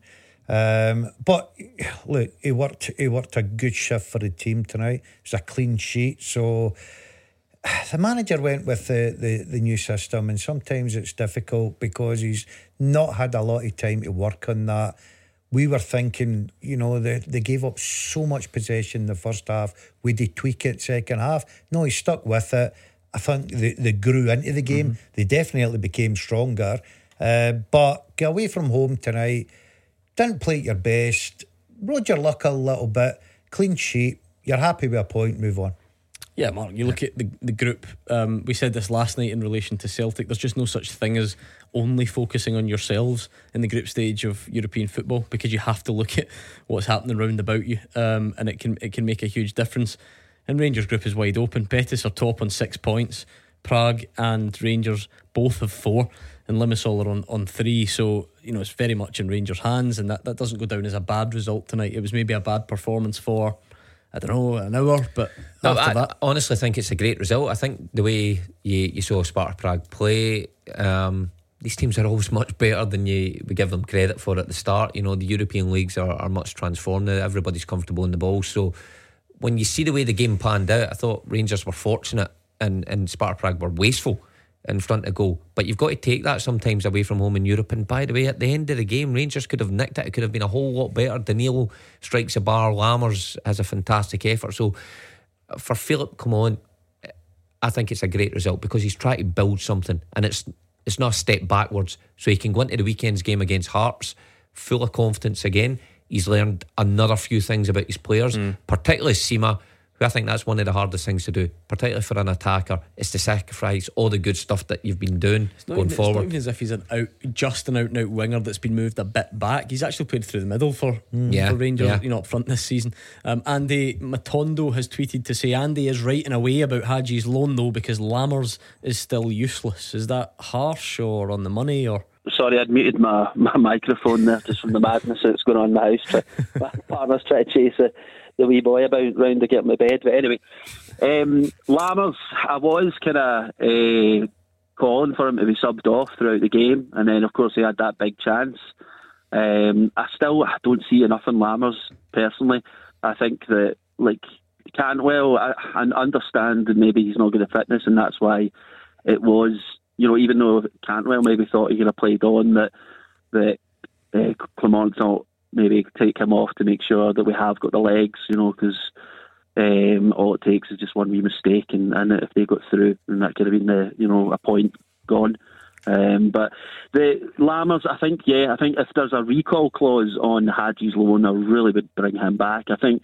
But look, he worked a good shift for the team tonight. It was a clean sheet. So the manager went with the new system, and sometimes it's difficult because he's not had a lot of time to work on that. We were thinking, they gave up so much possession in the first half. Would they tweak it second half? No, he stuck with it. I think they grew into the game. They definitely became stronger. But get away from home tonight. Didn't play at your best. Rode your luck a little bit. Clean sheet. You're happy with a point. Move on. Yeah, Mark, you look at the group. We said this last night in relation to Celtic. There's just no such thing as only focusing on yourselves in the group stage of European football, because you have to look at what's happening round about you, and it can make a huge difference. And Rangers group is wide open. Betis are top on 6 points. Prague and Rangers both have 4, and Limassol are on 3. So it's very much in Rangers' hands, and that doesn't go down as a bad result tonight. It was maybe a bad performance for, I don't know, an hour, but after that, I honestly think it's a great result. I think the way you saw Sparta Prague play, these teams are always much better than we give them credit for at the start. The European leagues are much transformed now. Everybody's comfortable in the ball. So when you see the way the game panned out, I thought Rangers were fortunate and Sparta Prague were wasteful in front of goal. But you've got to take that sometimes away from home in Europe. And by the way, at the end of the game, Rangers could have nicked it. It could have been a whole lot better. Daniil strikes a bar. Lammers has a fantastic effort. So for Philip, come on, I think it's a great result because he's trying to build something, and it's not a step backwards. So he can go into the weekend's game against Hearts full of confidence again. He's learned another few things about his players, particularly Sima, I think that's one of the hardest things to do, particularly for an attacker, is to sacrifice all the good stuff that you've been doing going forward. It's not even as if he's an out-and-out winger that's been moved a bit back. He's actually played through the middle for Rangers, up front this season. Andy Matondo has tweeted to say Andy is right in a way about Haji's loan though, because Lammers is still useless. Is that harsh or on the money? Or sorry, I'd muted my microphone there just from the madness that's going on in the house. My partner's trying to chase the wee boy about round to get my bed. But anyway, Lammers, I was kind of calling for him to be subbed off throughout the game, and then of course he had that big chance. I don't see enough in Lammers personally. I think that Cantwell, I understand that maybe he's not got the fitness, and that's why it was, even though Cantwell maybe thought he could have played on, that Clement thought maybe take him off to make sure that we have got the legs, because all it takes is just one wee mistake, and if they got through, then that could have been a point gone. But the Lammers, I think if there's a recall clause on Haji's loan, I really would bring him back. I think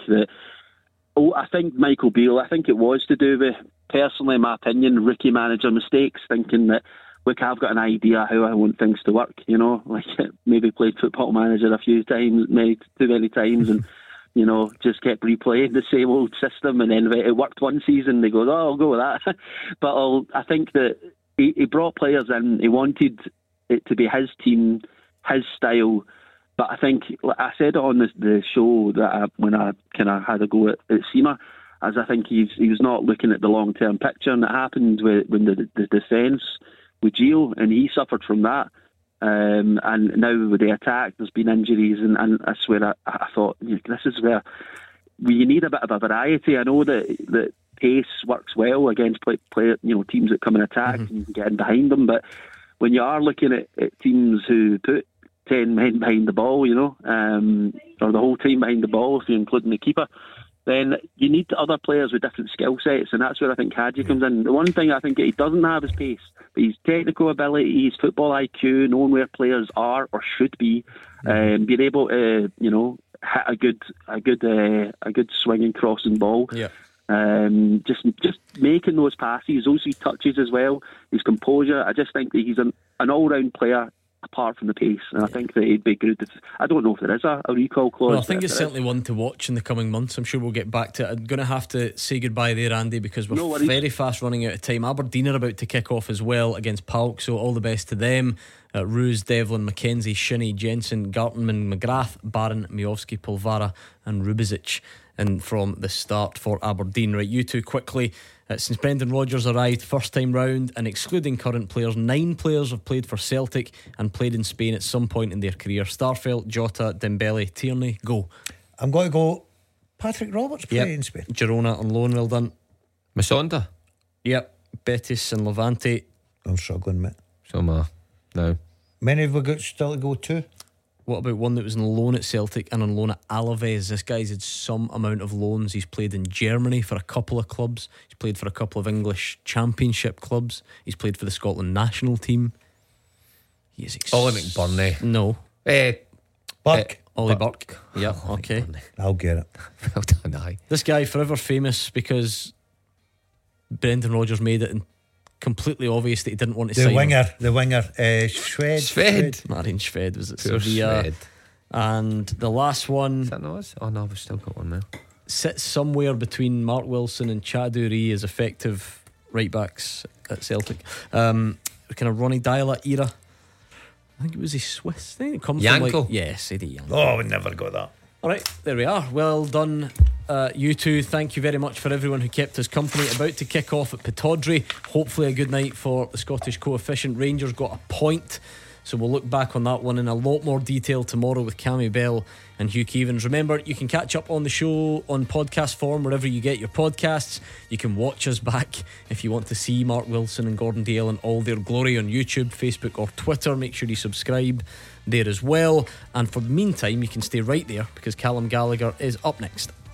Michael Beale, I think it was to do with, personally in my opinion, rookie manager mistakes, thinking that, look, I've got an idea how I want things to work, maybe played Football Manager a few times, maybe too many times, and just kept replaying the same old system, and then it worked one season, they go, I'll go with that. But I think that he brought players in, he wanted it to be his team, his style. But I think, I said on the show that when I kind of had a go at Sima, as I think he was not looking at the long-term picture, and it happened when the defence with Gio, and he suffered from that. And now with the attack, there's been injuries, and I swear I thought, this is where you need a bit of a variety. I know that pace works well against teams that come and attack, and you can get in behind them, but when you are looking at teams who put 10 men behind the ball, or the whole team behind the ball, if you're including the keeper, then you need other players with different skill sets, and that's where I think Haji comes in. The one thing I think he doesn't have is pace, but his technical ability, his football IQ, knowing where players are or should be, being able to, hit a good swinging crossing ball. Yeah. Just making those passes, those touches as well, his composure. I just think that he's an all-round player apart from the pace, and I think that he'd be good. I don't know if there is a recall clause. Well, I think it's certainly one to watch in the coming months. I'm sure we'll get back to it. I'm going to have to say goodbye there, Andy, because we're very fast running out of time. Aberdeen are about to kick off as well against PAOK, so all the best to them. Roos, Devlin, McKenzie, Shinnie, Jensen, Gartenman, McGrath, Barron, Miovski, Polvara and Rubizic in from the start for Aberdeen. Right, you two quickly. Since Brendan Rodgers arrived first time round, and excluding current players, 9 players have played for Celtic and played in Spain at some point in their career. Starfelt, Jota, Dembele, Tierney. Go. I'm going to go Patrick Roberts playing in Spain. Girona on loan, well done. Masonda. Yep. Betis and Levante. I'm struggling, mate. So am I. No. Many have we got still to go to? What about one that was on loan at Celtic and on loan at Alaves? This guy's had some amount of loans. He's played in Germany for a couple of clubs. He's played for a couple of English Championship clubs. He's played for the Scotland national team. He is Ollie McBurney. No. Burke. Ollie Burke. Yeah, okay. I'll get it. Well done, aye. This guy forever famous because Brendan Rodgers made it completely obvious that he didn't want to sign him. The winger, Shved. Marian Shved was at Sevilla. And the last one, is that not us? Oh no, we've still got one now. Sits somewhere between Mark Wilson and Chaduri as effective right backs at Celtic. Kind of Ronnie Deila era. I think it was a Swiss thing. It comes Yankel. from yes, Eddie Yankel. Oh, we never got that. Alright, there we are. Well done, you two. Thank you very much for everyone who kept us company. About to kick off at Pittodrie. Hopefully a good night for the Scottish coefficient. Rangers got a point, so we'll look back on that one in a lot more detail tomorrow with Cammy Bell and Hugh Keevins. Remember, you can catch up on the show on podcast form wherever you get your podcasts. You can watch us back if you want to see Mark Wilson and Gordon Dale in all their glory on YouTube, Facebook or Twitter. Make sure you subscribe there as well, and for the meantime you can stay right there because Callum Gallagher is up next.